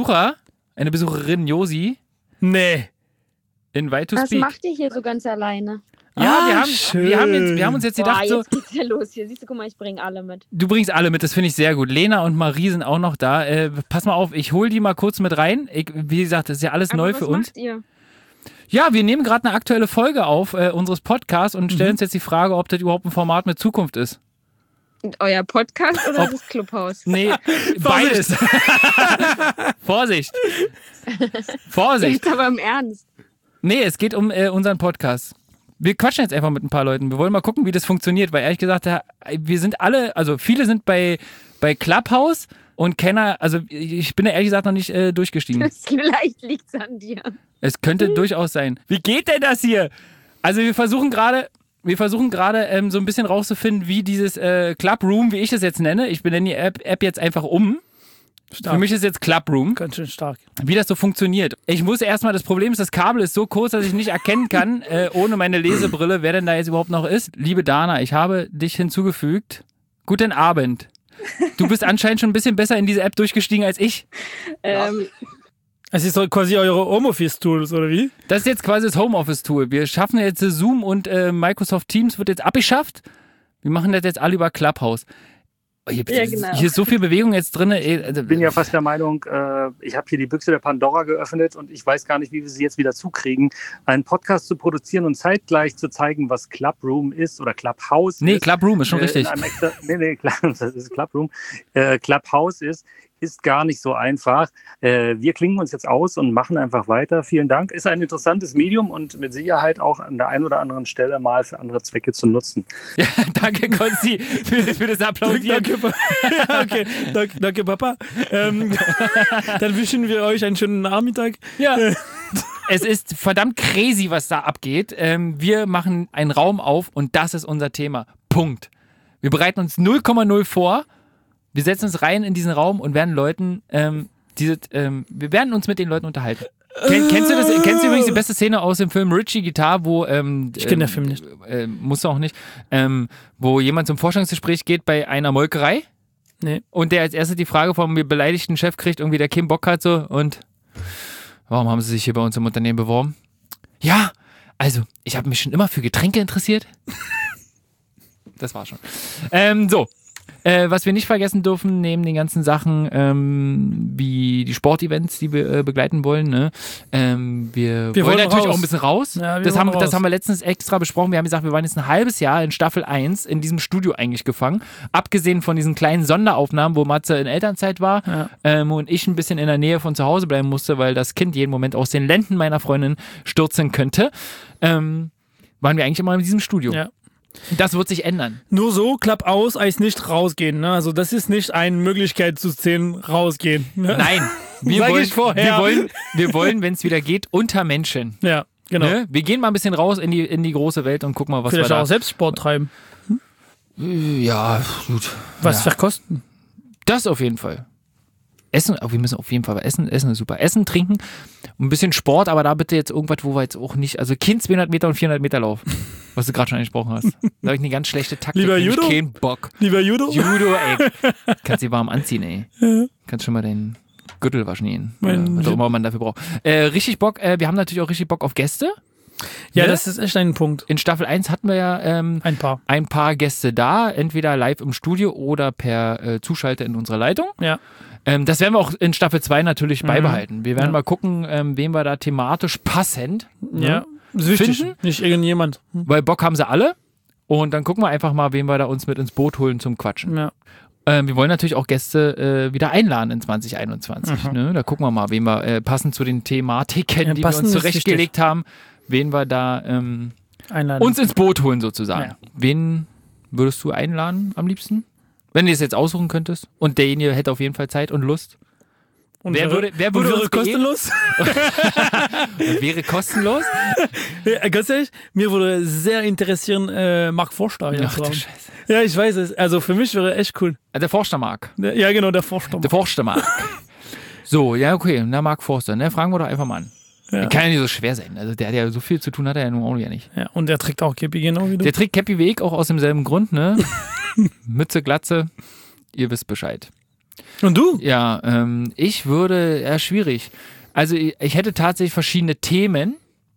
Besucherin, Josi, Nee. in White to Was Speak. macht ihr hier so ganz alleine? Ja, wir haben uns jetzt gedacht, Boah, so, jetzt geht's ja los hier. Siehst du, guck mal, ich bringe alle mit. du bringst alle mit, das finde ich sehr gut. Lena und Marie sind auch noch da. Pass mal auf, ich hole die mal kurz mit rein. Wie gesagt, das ist ja alles neu für uns. Was macht ihr? Ja, wir nehmen gerade eine aktuelle Folge auf unseres Podcasts und stellen uns jetzt die Frage, ob das überhaupt ein Format mit Zukunft ist. Und euer Podcast oder das Clubhaus? Nee, beides. Vorsicht. Vorsicht. Jetzt aber im Ernst. Nee, es geht um unseren Podcast. Wir quatschen jetzt einfach mit ein paar Leuten. Wir wollen mal gucken, wie das funktioniert, weil ehrlich gesagt, wir sind alle, also viele sind bei Clubhouse und keiner, also ich bin ja ehrlich gesagt noch nicht durchgestiegen. Vielleicht liegt's an dir. Es könnte durchaus sein. Wie geht denn das hier? Also wir versuchen gerade so ein bisschen rauszufinden, wie dieses Club Room, wie ich es jetzt nenne, ich benenne die App jetzt einfach um. Stark. Für mich ist jetzt Club Room. Ganz schön stark. Wie das so funktioniert. Ich muss erstmal, das Problem ist, das Kabel ist so kurz, dass ich nicht erkennen kann, ohne meine Lesebrille, wer denn da jetzt überhaupt noch ist. Liebe Dana, ich habe dich hinzugefügt. Guten Abend. Du bist anscheinend schon ein bisschen besser in diese App durchgestiegen als ich. Es ist doch quasi eure Homeoffice-Tools, oder wie? Das ist jetzt quasi das Homeoffice-Tool. Wir schaffen jetzt Zoom und Microsoft Teams wird jetzt abgeschafft. Wir machen das jetzt alle über Clubhouse. Hier ist so viel Bewegung jetzt drin. Ich bin ja fast der Meinung, ich habe hier die Büchse der Pandora geöffnet und ich weiß gar nicht, wie wir sie jetzt wieder zukriegen, einen Podcast zu produzieren und zeitgleich zu zeigen, was Clubroom ist oder Clubhouse ist. Nee, Clubroom ist schon richtig. Das ist Clubroom. Clubhouse ist gar nicht so einfach. Wir klingen uns jetzt aus und machen einfach weiter. Vielen Dank. Ist ein interessantes Medium und mit Sicherheit auch an der einen oder anderen Stelle mal für andere Zwecke zu nutzen. Ja, danke, Konsti, für das Applaudieren. Okay, danke Papa. Dann wünschen wir euch einen schönen Nachmittag. Ja. Es ist verdammt crazy, was da abgeht. Wir machen einen Raum auf und das ist unser Thema. Punkt. Wir bereiten uns 0,0 vor. Wir setzen uns rein in diesen Raum und werden Leuten, wir werden uns mit den Leuten unterhalten. Kennst du übrigens die beste Szene aus dem Film Richie Guitar, wo ich kenne den Film nicht. Musst du auch nicht, wo jemand zum Vorstellungsgespräch geht bei einer Molkerei. Nee. Und der als erstes die Frage vom beleidigten Chef kriegt, irgendwie der keinen Bock hat so und warum haben Sie sich hier bei uns im Unternehmen beworben? Ja, also ich habe mich schon immer für Getränke interessiert. Das war schon. So. Was wir nicht vergessen dürfen, neben den ganzen Sachen wie die Sportevents, die wir begleiten wollen, ne? Wir wollen natürlich auch ein bisschen raus. Ja, das haben wir letztens extra besprochen. Wir haben gesagt, wir waren jetzt ein halbes Jahr in Staffel 1 in diesem Studio eigentlich gefangen. Abgesehen von diesen kleinen Sonderaufnahmen, wo Matze in Elternzeit war und ich ein bisschen in der Nähe von zu Hause bleiben musste, weil das Kind jeden Moment aus den Lenden meiner Freundin stürzen könnte, waren wir eigentlich immer in diesem Studio. Ja. Das wird sich ändern. Nur so, Klapp aus, als nicht rausgehen. Ne? Also das ist nicht eine Möglichkeit zu sehen, rausgehen. Ne? Nein, wir wollen, wenn es wieder geht, unter Menschen. Ja, genau. Ne? Wir gehen mal ein bisschen raus in die große Welt und gucken mal, was vielleicht wir da... auch selbst Sport treiben. Ja, gut. Was für Kosten? Das auf jeden Fall. Essen, wir müssen auf jeden Fall essen ist super. Essen, trinken, ein bisschen Sport, aber da bitte jetzt irgendwas, wo wir jetzt auch nicht, also kein 200 Meter und 400 Meter Lauf, was du gerade schon angesprochen hast. Da habe ich eine ganz schlechte Taktik. Lieber Judo? Keinen Bock. Lieber Judo? Judo, ey. Kannst dich warm anziehen, ey. Ja. Kannst schon mal den Gürtel waschen gehen. Was auch immer man dafür braucht. Richtig Bock, wir haben natürlich auch richtig Bock auf Gäste. Ja, das ist echt ein Punkt. In Staffel 1 hatten wir ja ein paar Gäste da, entweder live im Studio oder per Zuschalter in unserer Leitung. Ja. Das werden wir auch in Staffel 2 natürlich beibehalten. Wir werden mal gucken, wen wir da thematisch passend finden. Nicht irgendjemand. Weil Bock haben sie alle. Und dann gucken wir einfach mal, wen wir da uns mit ins Boot holen zum Quatschen. Ja. Wir wollen natürlich auch Gäste wieder einladen in 2021. Ne? Da gucken wir mal, wen wir passend zu den Thematiken, die wir uns zurechtgelegt haben, wen wir da einladen. Uns ins Boot holen sozusagen. Ja. Wen würdest du einladen am liebsten? Wenn du es jetzt aussuchen könntest und derjenige hätte auf jeden Fall Zeit und Lust. Und wer wäre kostenlos? Wäre kostenlos? Ja, ganz ehrlich, mir würde sehr interessieren, Mark Forster. Ach du Scheiße. Ja, ich weiß es. Also für mich wäre echt cool. Der Forster Mark. Ja, genau, der Forster Mark. Der Forster Mark. So, ja, okay, na Mark Forster, ne? Fragen wir doch einfach mal an. Ja. Kann ja nicht so schwer sein. Also der hat ja so viel zu tun, hat er ja nun auch nicht. Ja, und der trägt auch Käppi genau wie du. Der trägt Käppi wie ich, auch aus demselben Grund, ne? Mütze, Glatze, ihr wisst Bescheid. Und du? Ja, ich würde, schwierig. Also ich hätte tatsächlich verschiedene Themen.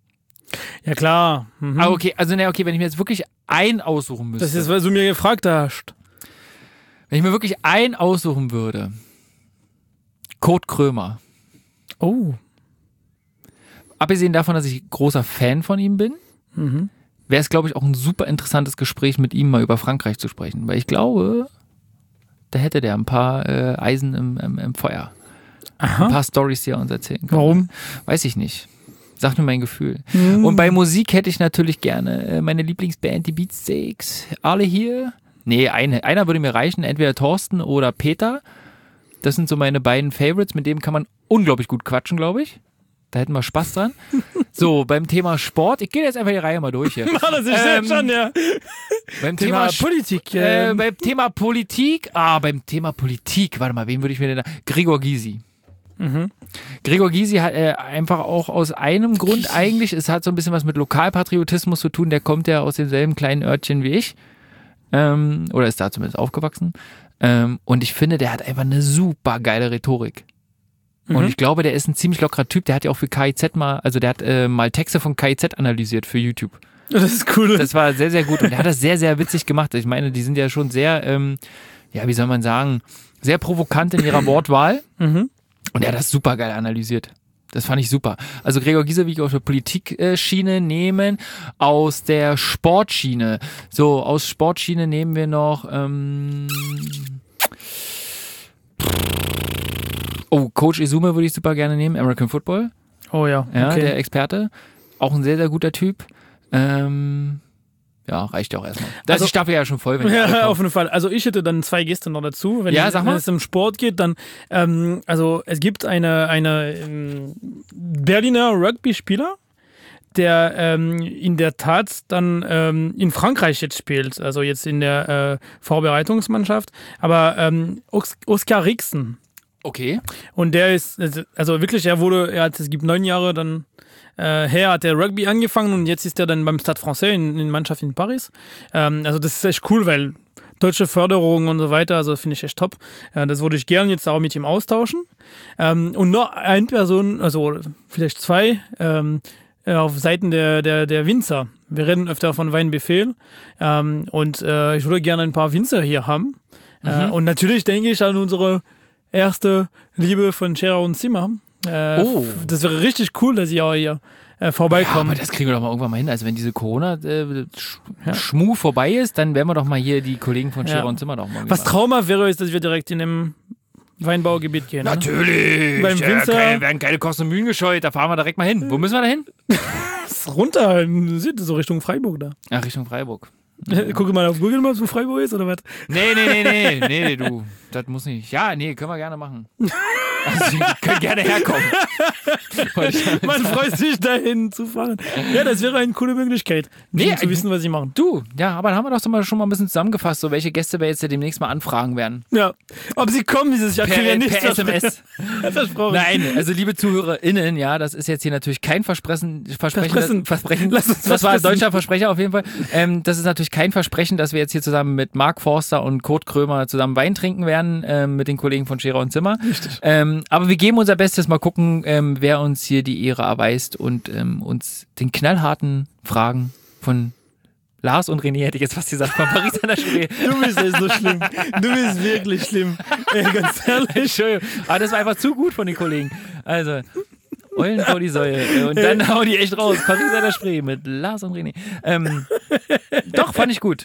Ja, klar. Mhm. Ah, okay, also okay, wenn ich mir jetzt wirklich einen aussuchen müsste. Das ist, weil du mir gefragt hast. Wenn ich mir wirklich einen aussuchen würde. Kurt Krömer. Oh. Abgesehen davon, dass ich großer Fan von ihm bin, wäre es, glaube ich, auch ein super interessantes Gespräch mit ihm mal über Frankreich zu sprechen. Weil ich glaube, da hätte der ein paar Eisen im Feuer. Aha. Ein paar Storys, die er uns erzählen kann. Warum? Weiß ich nicht. Sagt nur mein Gefühl. Und bei Musik hätte ich natürlich gerne meine Lieblingsband, die Beatsteaks. Alle hier. Nee, einer würde mir reichen. Entweder Thorsten oder Peter. Das sind so meine beiden Favorites. Mit dem kann man unglaublich gut quatschen, glaube ich. Da hätten wir Spaß dran. So, beim Thema Sport. Ich gehe jetzt einfach die Reihe mal durch hier. Das ist ja schon, ja. Beim Thema Politik. Beim Thema Politik. Beim Thema Politik. Warte mal, wen würde ich mir denn da... Gregor Gysi. Gregor Gysi hat einfach auch aus einem Grund eigentlich, es hat so ein bisschen was mit Lokalpatriotismus zu tun, der kommt ja aus demselben kleinen Örtchen wie ich, oder ist da zumindest aufgewachsen, und ich finde, der hat einfach eine super geile Rhetorik. Und ich glaube, der ist ein ziemlich lockerer Typ, der hat ja auch für KIZ der hat mal Texte von KIZ analysiert für YouTube. Das ist cool. Das war sehr, sehr gut und er hat das sehr, sehr witzig gemacht. Ich meine, die sind ja schon sehr, wie soll man sagen, sehr provokant in ihrer Wortwahl. Und er hat das super geil analysiert. Das fand ich super. Also Gregor Gysi will ich aus der Politik-Schiene nehmen, aus der Sportschiene. So, aus Sportschiene nehmen wir noch Coach Izume würde ich super gerne nehmen, American Football. Oh ja, Ja, okay. der Experte. Auch ein sehr, sehr guter Typ. Ja, reicht ja auch erstmal. Da ist die Staffel ja schon voll, wenn Ja, auf jeden Fall. Also ich hätte dann 2 Gäste noch dazu. Wenn es um Sport geht, dann also es gibt eine Berliner Rugby-Spieler, der in der Tat dann in Frankreich jetzt spielt, also jetzt in der Vorbereitungsmannschaft, aber Oskar Rixen. Okay. Und der ist, also wirklich, es gibt 9 Jahre dann hat der Rugby angefangen und jetzt ist er dann beim Stade Français in Mannschaft in Paris. Also das ist echt cool, weil deutsche Förderung und so weiter, also finde ich echt top. Das würde ich gerne jetzt auch mit ihm austauschen. Und noch eine Person, also vielleicht 2, auf Seiten der Winzer. Wir reden öfter von Weinbefehl und ich würde gerne ein paar Winzer hier haben. Und natürlich denke ich an unsere erste Liebe von Scherer und Zimmer. Das wäre richtig cool, dass sie auch hier vorbeikommen. Ja, aber das kriegen wir doch mal irgendwann mal hin. Also wenn diese Corona-Schmu vorbei ist, dann werden wir doch mal hier die Kollegen von Scherer und Zimmer doch mal. Was traumhaft wäre, ist, dass wir direkt in dem Weinbaugebiet gehen. Natürlich! Ne? Beim Winzer. Werden keine Kosten und Mühen gescheut, da fahren wir direkt mal hin. Wo müssen wir da hin? Runter, so Richtung Freiburg da. Ja, Richtung Freiburg. Gucke mal auf Google Maps, wo Freiburg ist, oder was? Nee, du. Das muss nicht. Ja, nee, können wir gerne machen. Also, wir können gerne herkommen. Man freut sich, dahin zu fahren. Ja, das wäre eine coole Möglichkeit, zu wissen, was sie machen. Du, ja, aber dann haben wir doch schon mal ein bisschen zusammengefasst, so welche Gäste wir jetzt demnächst mal anfragen werden. Ja, ob sie kommen dieses Jahr, kriegen wir nicht per SMS. Versprochen. Nein, also liebe ZuhörerInnen, ja, das ist jetzt hier natürlich kein Versprechen. Das war ein deutscher Versprecher auf jeden Fall. Das ist natürlich kein Versprechen, dass wir jetzt hier zusammen mit Mark Forster und Kurt Krömer zusammen Wein trinken werden, mit den Kollegen von Scherer und Zimmer. Richtig. Aber wir geben unser Bestes, mal gucken, wer uns hier die Ehre erweist und uns den knallharten Fragen von Lars und René, hätte ich jetzt fast gesagt, von Paris an der Spree. Du bist echt so schlimm. Du bist wirklich schlimm. Ey, ganz ehrlich. Entschuldigung. Aber das war einfach zu gut von den Kollegen. Also, Eulen vor die Säue. Und dann hauen die echt raus. Paris an der Spree mit Lars und René. Doch, fand ich gut.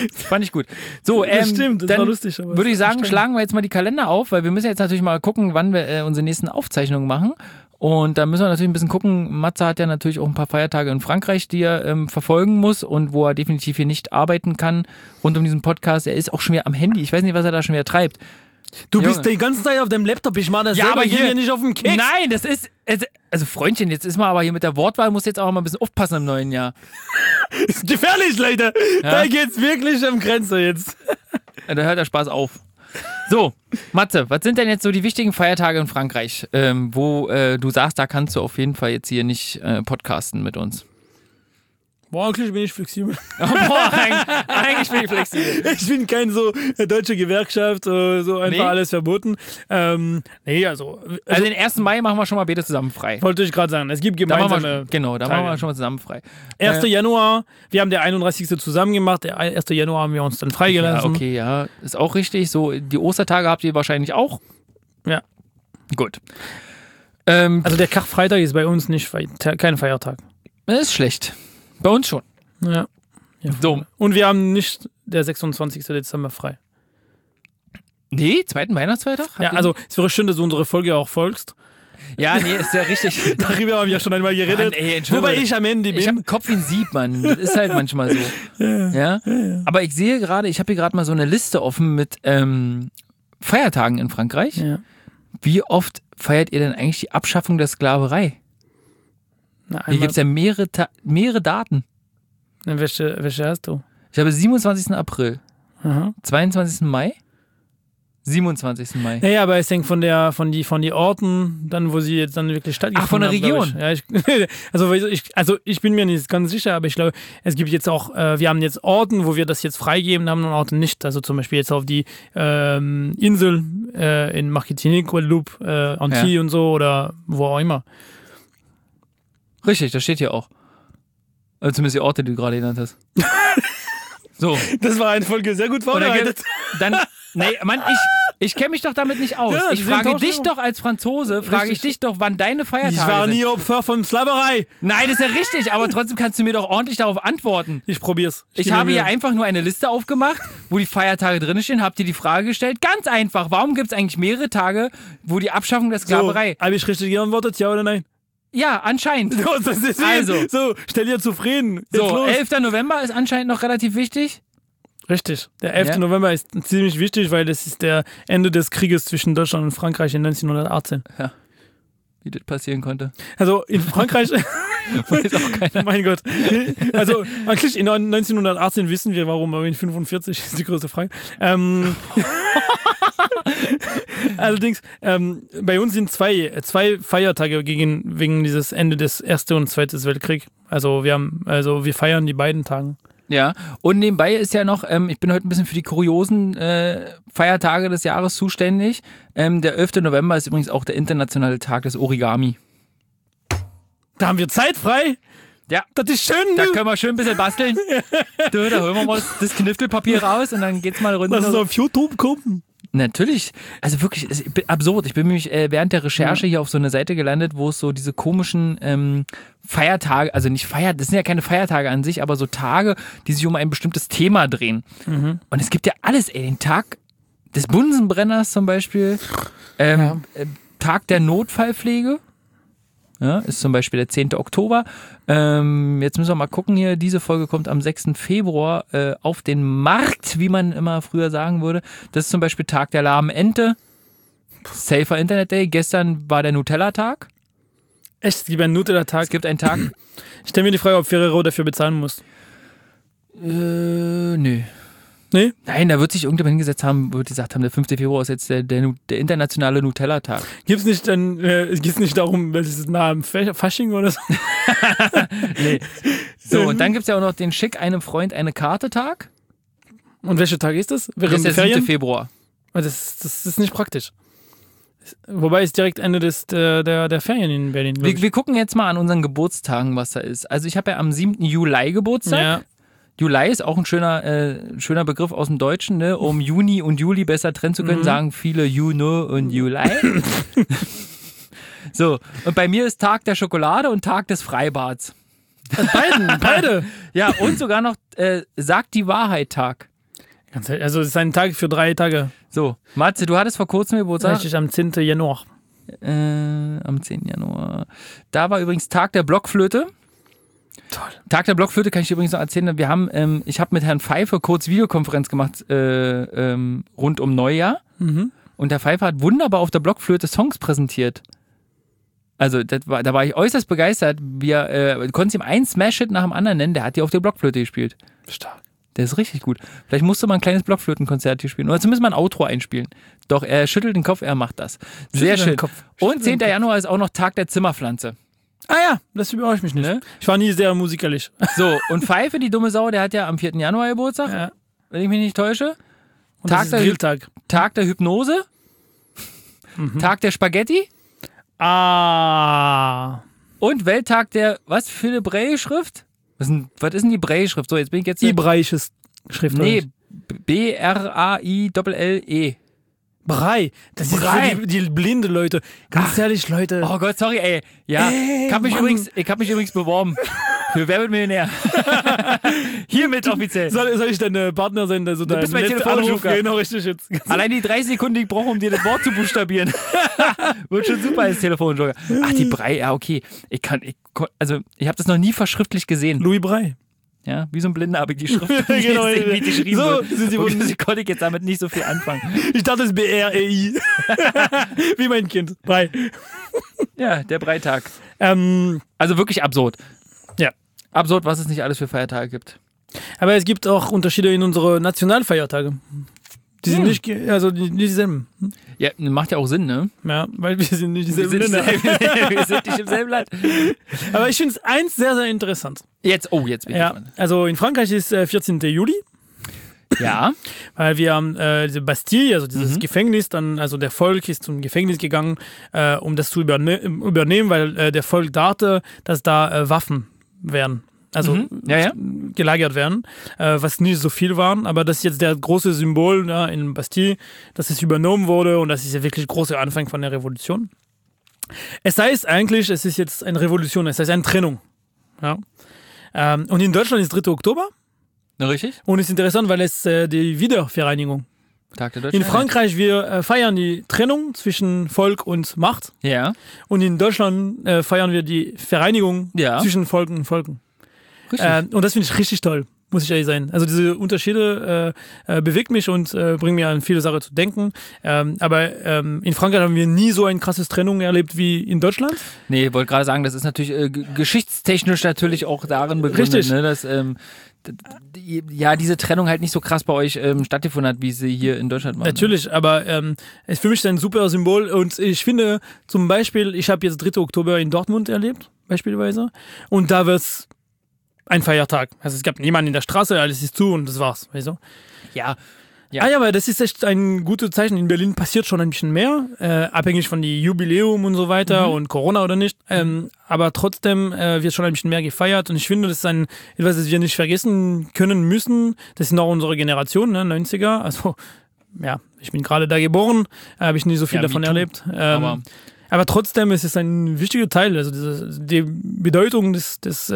So, das stimmt, das dann war lustig. Aber würde ich sagen, schlagen wir jetzt mal die Kalender auf, weil wir müssen jetzt natürlich mal gucken, wann wir unsere nächsten Aufzeichnungen machen. Und da müssen wir natürlich ein bisschen gucken. Matze hat ja natürlich auch ein paar Feiertage in Frankreich, die er verfolgen muss und wo er definitiv hier nicht arbeiten kann rund um diesen Podcast. Er ist auch schon wieder am Handy. Ich weiß nicht, was er da schon wieder treibt. Du bist die ganze Zeit auf deinem Laptop. Ich mache das ja, selber aber hier nicht auf dem Keks. Nein, das ist... Also Freundchen, jetzt ist mal aber hier mit der Wortwahl, muss jetzt auch mal ein bisschen aufpassen im neuen Jahr. Ist gefährlich, Leute. Ja? Da geht's wirklich am Grenze jetzt. Ja, da hört der Spaß auf. So, Matze, was sind denn jetzt so die wichtigen Feiertage in Frankreich, wo du sagst, da kannst du auf jeden Fall jetzt hier nicht podcasten mit uns? Boah, eigentlich bin ich flexibel. Eigentlich bin ich flexibel. Ich bin kein so deutsche Gewerkschaft, so einfach Nee. alles verboten. Nee, Also den 1. Mai machen wir schon mal beide zusammen frei. wollte ich gerade sagen, es gibt Da machen gemeinsame... wir, genau, da machen wir schon mal zusammen frei. 1. Januar, wir haben der 31. zusammen gemacht, der 1. Januar haben wir uns dann Ja, freigelassen. okay, ja, ist auch richtig. So, die Ostertage habt ihr wahrscheinlich auch. Ja. Gut. Also der Karfreitag ist bei uns nicht kein Feiertag. Das ist schlecht. Bei uns schon. Ja. So. Und wir haben nicht der 26. Dezember frei. Nee, zweiten Weihnachtsfeiertag? Ja, also es wäre schön, dass du unsere Folge auch folgst. Ja, nee, ist ja richtig. Darüber haben wir ja schon einmal geredet. Mann, ey, Entschuldigung. Wobei ich am Ende Ich bin. habe einen Kopf wie ein Sieb, Mann. Das ist halt manchmal so. Ja? Aber ich sehe gerade, ich habe hier gerade mal so eine Liste offen mit Feiertagen in Frankreich. Ja. Wie oft feiert ihr denn eigentlich die Abschaffung der Sklaverei? Na, Hier gibt es ja mehrere Daten. welche hast du? Ich habe 27. April, Aha. 22. Mai, 27. Mai. Naja, aber es hängt von die Orten, dann wo sie jetzt dann wirklich stattgefunden Ach, von der haben, glaub Region? ich. Ja, ich bin mir nicht ganz sicher, aber ich glaube, es gibt jetzt auch, wir haben jetzt Orten, wo wir das jetzt freigeben haben und Orten nicht. Also zum Beispiel jetzt auf die Insel in Martinique, Guadeloupe, Antilles und so oder wo auch immer. Richtig, das steht hier auch. Also zumindest die Orte, die du gerade genannt hast. So. Das war eine Folge sehr gut vorbereitet. Dann, nee, Mann, ich kenne mich doch damit nicht aus. Ja, ich wir frage tauschen dich um. doch als Franzose, frage ich dich doch, wann deine Feiertage Ich war sind. nie Opfer von Sklaverei. Nein, das ist ja richtig, aber trotzdem kannst du mir doch ordentlich darauf antworten. Ich probier's. Ich habe hier einfach nur eine Liste aufgemacht, wo die Feiertage drin stehen, hab dir die Frage gestellt. Ganz einfach, warum gibt es eigentlich mehrere Tage, wo die Abschaffung der Sklaverei... Habe ich richtig geantwortet, ja oder nein? Ja, anscheinend. So, das ist Also. so, stell dir zufrieden. Jetzt So, los. 11. November ist anscheinend noch relativ wichtig. Richtig. Der 11. Ja. November ist ziemlich wichtig, weil das ist der Ende des Krieges zwischen Deutschland und Frankreich in 1918. Wie das passieren konnte. Also in Frankreich, Weiß auch keiner. mein Gott. Also eigentlich in 1918 wissen wir warum, aber in 45 ist die größte Frage. Allerdings, bei uns sind zwei Feiertage wegen dieses Ende des Ersten und Zweiten Weltkriegs. Also wir feiern die beiden Tage. Ja, und nebenbei ist ja noch, ich bin heute ein bisschen für die kuriosen Feiertage des Jahres zuständig. Der 11. November ist übrigens auch der internationale Tag des Origami. Da haben wir Zeit frei. Ja. Das ist schön. Da können wir schön ein bisschen basteln. Du, da holen wir mal das Kniftelpapier raus und dann geht's mal runter. Lass uns auf YouTube gucken. Natürlich, also wirklich, es ist absurd. Ich bin nämlich während der Recherche hier auf so eine Seite gelandet, wo es so diese komischen Feiertage, also nicht Feiertage, das sind ja keine Feiertage an sich, aber so Tage, die sich um ein bestimmtes Thema drehen. Und es gibt ja alles, den Tag des Bunsenbrenners zum Beispiel, Tag der Notfallpflege. Ja, ist zum Beispiel der 10. Oktober. Jetzt müssen wir mal gucken hier. Diese Folge kommt am 6. Februar auf den Markt, wie man immer früher sagen würde. Das ist zum Beispiel Tag der lahmen Ente. Safer Internet Day. Gestern war der Nutella-Tag. Echt, es gibt einen Nutella-Tag. Es gibt einen Tag. Ich stelle mir die Frage, ob Ferrero dafür bezahlen muss. Nö. Nee? Nein, da wird sich irgendjemand hingesetzt haben, wird gesagt haben, der 5. Februar ist jetzt der internationale Nutella-Tag. Geht's nicht darum, welches ist nah am Fasching oder so? Nee. So, und dann gibt es ja auch noch den Schick einem Freund eine Karte-Tag. Und welcher Tag ist das? Das Während ist der der 7. Ferien? Februar. Das ist nicht praktisch. Wobei es direkt Ende der Ferien in Berlin. glaub ich. Wir gucken jetzt mal an unseren Geburtstagen, was da ist. Also ich habe ja am 7. Juli Geburtstag. Ja. Juli ist auch ein schöner Begriff aus dem Deutschen, ne? Um Juni und Juli besser trennen zu können, sagen viele Juno und Juli. So, und bei mir ist Tag der Schokolade und Tag des Freibads. Beide. Ja, und sogar noch Sag die Wahrheit Tag. Ganz ehrlich, also es ist ein Tag für 3 Tage. So, Matze, du hattest vor kurzem Geburtstag. Richtig, am 10. Januar. Am 10. Januar. Da war übrigens Tag der Blockflöte. Toll. Tag der Blockflöte kann ich dir übrigens noch erzählen. Ich habe mit Herrn Pfeiffer kurz Videokonferenz gemacht rund um Neujahr. Und der Pfeiffer hat wunderbar auf der Blockflöte Songs präsentiert. Also da war ich äußerst begeistert. Du konntest ihm einen Smash-Hit nach dem anderen nennen, der hat die auf der Blockflöte gespielt. Stark. Der ist richtig gut. Vielleicht musst du mal ein kleines Blockflötenkonzert hier spielen. Oder zumindest mal ein Outro einspielen. Doch, er schüttelt den Kopf, er macht das. Sehr Schüttelt den schön. Kopf. Und Schüttelt 10. den Kopf. Januar ist auch noch Tag der Zimmerpflanze. Ah ja, das überrascht mich nicht. Ne? Ich war nie sehr musikalisch. So, und Pfeife, die dumme Sau, der hat ja am 4. Januar Geburtstag, Ja. wenn ich mich nicht täusche. Und das ist Grilltag. Tag der Hypnose. Tag der Spaghetti. Ah. Und Welttag der, was für eine Braille-Schrift? Was ist denn die Braille-Schrift? So, jetzt bin ich jetzt... Hebräisches Schrift. Nee, B-R-A-I-L-L-E. Brei. Das Brei. ist für die blinde Leute. Ganz ehrlich, Leute. Oh Gott, sorry, ey. Ja, ich hab mich übrigens beworben. Für Wer wird Millionär? Hiermit offiziell. Soll ich dein Partner sein? Also Du bist mein Telefonjoker. Genau, richtig jetzt. Allein die 30 Sekunden, die ich brauche, um dir das Wort zu buchstabieren. Wird schon super als Telefonjoker. Ach, die Brei, ja, okay. Ich habe das noch nie verschriftlich gesehen. Louis Brei. Ja, wie so ein Blinder habe ich die Schrift Genau, wie die geschrieben so wird. sind sie Und wohl- konnte ich jetzt damit nicht so viel anfangen. Ich dachte, es ist B-R-E-I. Wie mein Kind. Brei. Ja, der Breitag. Ähm, Also wirklich absurd. Ja. Absurd, was es nicht alles für Feiertage gibt. aber es gibt auch Unterschiede in unsere Nationalfeiertage. Die sind nicht dieselben. Ja, macht ja auch Sinn, ne? Ja, weil wir sind nicht dieselben Wir sind, Länder. wir sind nicht im selben Land. Aber ich finde es eins sehr, sehr interessant. Jetzt bin ich Ja, gespannt. also in Frankreich ist 14. Juli, Ja. weil wir haben diese Bastille, also dieses Gefängnis, also der Volk ist zum Gefängnis gegangen, um das zu übernehmen, weil der Volk dachte, dass da Waffen wären. Also Ja. gelagert werden, was nicht so viel waren, aber das ist jetzt der große Symbol in Bastille, dass es übernommen wurde und das ist ja wirklich großer Anfang von der Revolution. Es heißt eigentlich, es ist jetzt eine Revolution, es heißt eine Trennung. Ja. Und in Deutschland ist 3. Oktober Na, richtig? und es ist interessant, weil es die Wiedervereinigung. Tag der Deutschen In Frankreich, wir feiern die Trennung zwischen Volk und Macht Ja. und in Deutschland feiern wir die Vereinigung Ja. zwischen Volken und Volken. Richtig. Und das finde ich richtig toll, muss ich ehrlich sein. Also diese Unterschiede bewegt mich und bringen mir an viele Sachen zu denken. Aber in Frankreich haben wir nie so eine krasse Trennung erlebt wie in Deutschland. Nee, ich wollte gerade sagen, das ist natürlich geschichtstechnisch natürlich auch darin begründet, Richtig. ne, dass diese Trennung halt nicht so krass bei euch stattgefunden hat, wie sie hier in Deutschland war. Natürlich, aber es ist für mich ein super Symbol. Und ich finde zum Beispiel, ich habe jetzt 3. Oktober in Dortmund erlebt, beispielsweise. Und da wird es ein Feiertag. Also es gab niemanden in der Straße, alles ist zu und das war's. Weißt du? Ja. Ja, aber das ist echt ein gutes Zeichen. In Berlin passiert schon ein bisschen mehr, abhängig von die Jubiläum und so weiter und Corona oder nicht. Aber trotzdem wird schon ein bisschen mehr gefeiert und ich finde, das ist etwas, das wir nicht vergessen können müssen. Das sind auch unsere Generation, ne, 90er. Also, ja, ich bin gerade da geboren, habe ich nicht so viel Ja, davon me too. erlebt. Aber trotzdem ist es ein wichtiger Teil, also die Bedeutung des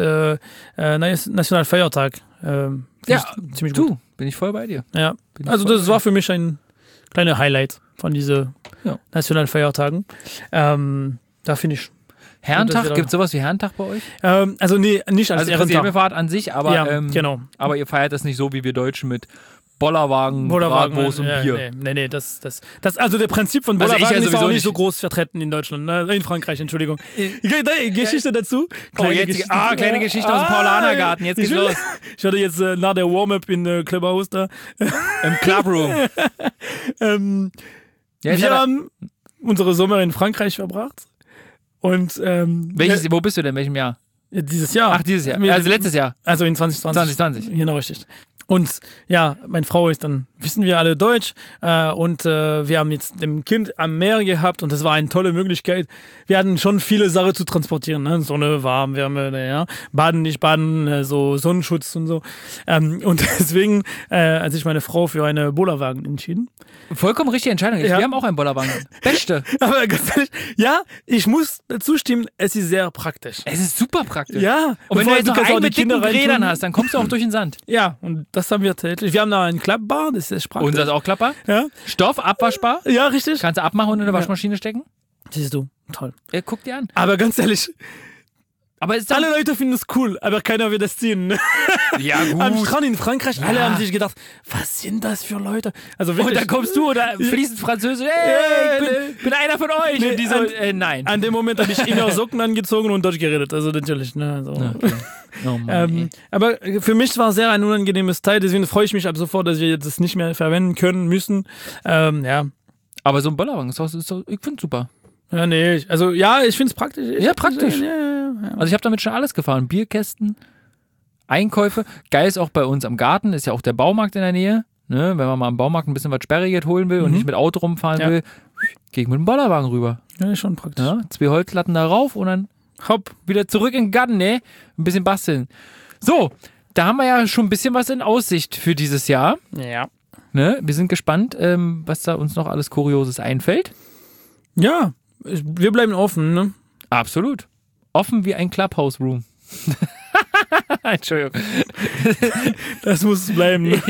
Nationalfeiertag. Ziemlich gut. Bin ich voll bei dir. Ja, Bin ich also voll das bei war für mich ein kleiner Highlight von diesen Ja. Nationalfeiertagen. Da finde ich. Herrentag, gibt es sowas wie Herrentag bei euch? Also nee, nicht als Also Ehrentag. Präsidentenfahrt an sich, aber, Ja, genau. aber ihr feiert das nicht so wie wir Deutschen mit Bollerwagen, Bratwurst und ja, Bier. Nee, also der Prinzip von Also ich Bollerwagen ja ist auch sowieso nicht so nicht. groß vertreten in Deutschland, ne? In Frankreich, Entschuldigung. Geschichte dazu. Kleine Geschichte aus dem Paulanergarten, jetzt geht's los. Ich hatte jetzt nach der Warm-Up in Clubhouse da. Im Clubroom. Wir haben unsere Sommer in Frankreich verbracht. Und Wo bist du denn? In welchem Jahr? dieses Jahr. Ach, dieses Jahr. Also letztes Jahr. Also in 2020. 2020. Genau, richtig. Und ja, meine Frau ist dann, wissen wir alle Deutsch, und wir haben jetzt ein Kind am Meer gehabt und das war eine tolle Möglichkeit. Wir hatten schon viele Sachen zu transportieren, ne? Sonne, warm, Wärme, ja. Baden, nicht baden, so Sonnenschutz und so. Und deswegen hat sich meine Frau für eine Bollerwagen entschieden. Vollkommen richtige Entscheidung. Ja. Wir haben auch einen Bollerwagen. Beste. Aber ganz ehrlich, ja, ich muss dazu stimmen, es ist sehr praktisch. Es ist super praktisch. Ja. Und wenn vor du allem, jetzt noch kannst auch einen die mit dicken Kinder Rädern reintun. hast, dann kommst du auch durch den Sand. Ja, und das haben wir tatsächlich. Wir haben da einen Klappbar, das ist praktisch. Unser ist auch Klapper. Ja, Stoff, abwaschbar. ja, richtig. Kannst du abmachen und in der Waschmaschine stecken. Siehst du, toll. Guck dir an. Aber ganz ehrlich, Aber ist dann, alle Leute finden es cool, aber keiner wird es ziehen. Ne? ja, Am gut. Strand in Frankreich, alle haben sich gedacht, was sind das für Leute? Also Und wirklich, dann kommst du oder fließend Französisch, hey, ich bin einer von euch. Nee, und die so, nein. an dem Moment habe ich immer Socken angezogen und Deutsch geredet, also natürlich. Ne? Also. Okay. Oh Mann, Aber für mich war es sehr ein unangenehmes Teil, deswegen freue ich mich ab sofort, dass wir jetzt das nicht mehr verwenden können, müssen. Ja. Aber so ein Bollerwagen ist doch, ich finde super. Ja, nee, also ja, ich finde es praktisch. Ja, praktisch. Ja. Also ich habe damit schon alles gefahren. Bierkästen, Einkäufe. Geil ist auch bei uns am Garten, ist ja auch der Baumarkt in der Nähe. Ne? Wenn man mal am Baumarkt ein bisschen was Sperriges holen will und nicht mit Auto rumfahren will, gehe ich mit dem Bollerwagen rüber. Ja, ist schon praktisch. Ja? 2 Holzlatten da rauf und dann hopp, wieder zurück in den Garten, ne? Ein bisschen basteln. So, da haben wir ja schon ein bisschen was in Aussicht für dieses Jahr. Ja. Ne? Wir sind gespannt, was da uns noch alles Kurioses einfällt. Ja, wir bleiben offen, ne? Absolut. Offen wie ein Clubhouse-Room. Entschuldigung. Das muss bleiben. Ne?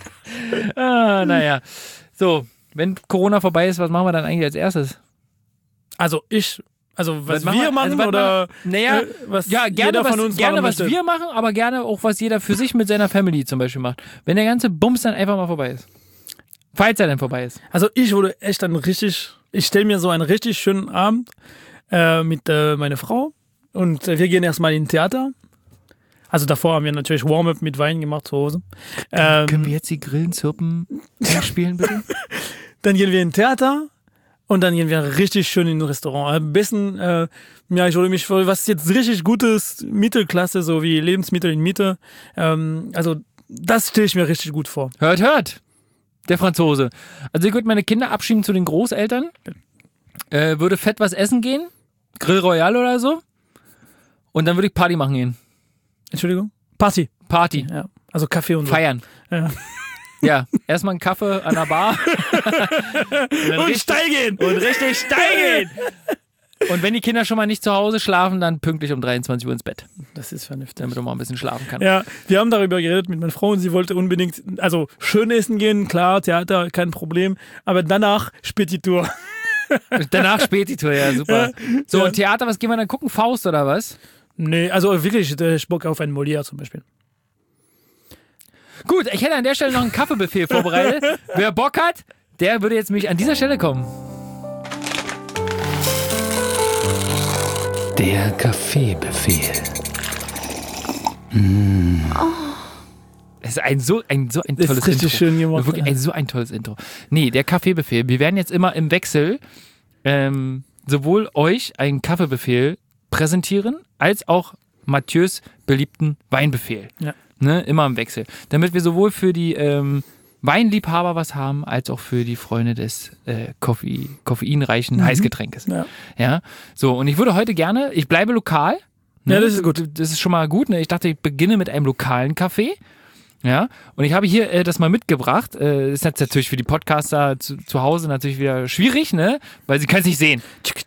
Naja. So, wenn Corona vorbei ist, was machen wir dann eigentlich als erstes? Also was machen wir machen was oder naja, was ja, gerne jeder von uns gerne machen was möchte. wir machen, aber gerne auch was jeder für sich mit seiner Family zum Beispiel macht. Wenn der ganze Bums dann einfach mal vorbei ist. Falls er dann vorbei ist. Also ich stelle mir so einen richtig schönen Abend mit meiner Frau und wir gehen erstmal in Theater. Also davor haben wir natürlich Warm-up mit Wein gemacht zu Hause. Können wir jetzt die Grillenzirpen spielen, bitte? Dann gehen wir in Theater und dann gehen wir richtig schön in ein Restaurant. Am besten, ich hole mich vor, was jetzt richtig gutes Mittelklasse, so wie Lebensmittel in Mitte. Also das stelle ich mir richtig gut vor. Hört! Der Franzose. Also ich würde meine Kinder abschieben zu den Großeltern, würde fett was essen gehen, Grill Royal oder so, und dann würde ich Party machen gehen. Entschuldigung? Party. Ja. Also Kaffee und so. Feiern. Ja. Ja, erstmal einen Kaffee an der Bar. Und steil gehen. Und richtig steil gehen. Und wenn die Kinder schon mal nicht zu Hause schlafen, dann pünktlich um 23 Uhr ins Bett, Das ist vernünftig. damit du mal ein bisschen schlafen kannst. Ja, wir haben darüber geredet mit meiner Frau und sie wollte unbedingt, also schön essen gehen, klar, Theater, kein Problem, aber danach spielt die Tour. Danach spät die Tour, ja, super. So, Ja. und Theater, was gehen wir dann gucken? Faust oder was? Nee, also wirklich, ich Bock auf einen Molière zum Beispiel. Gut, ich hätte an der Stelle noch einen Kaffeebefehl vorbereitet. Wer Bock hat, der würde jetzt mich an dieser Stelle kommen. Der Kaffeebefehl. Es ist ein so ein Das tolles ist richtig Intro. schön gemacht. Wirklich so ein tolles Intro. Nee, der Kaffeebefehl. Wir werden jetzt immer im Wechsel sowohl euch einen Kaffeebefehl präsentieren, als auch Mathieu's beliebten Weinbefehl. Ja. Ne, immer im Wechsel. Damit wir sowohl für die Weinliebhaber was haben, als auch für die Freunde des koffeinreichen Heißgetränkes. Ja. Ja, so, und ich würde heute gerne, ich bleibe lokal. Ne? Ja, das ist gut. Das ist schon mal gut. Ne? Ich dachte, ich beginne mit einem lokalen Kaffee. Ja, und ich habe hier das mal mitgebracht. Ist jetzt natürlich für die Podcaster zu Hause natürlich wieder schwierig, ne? Weil sie können es nicht sehen.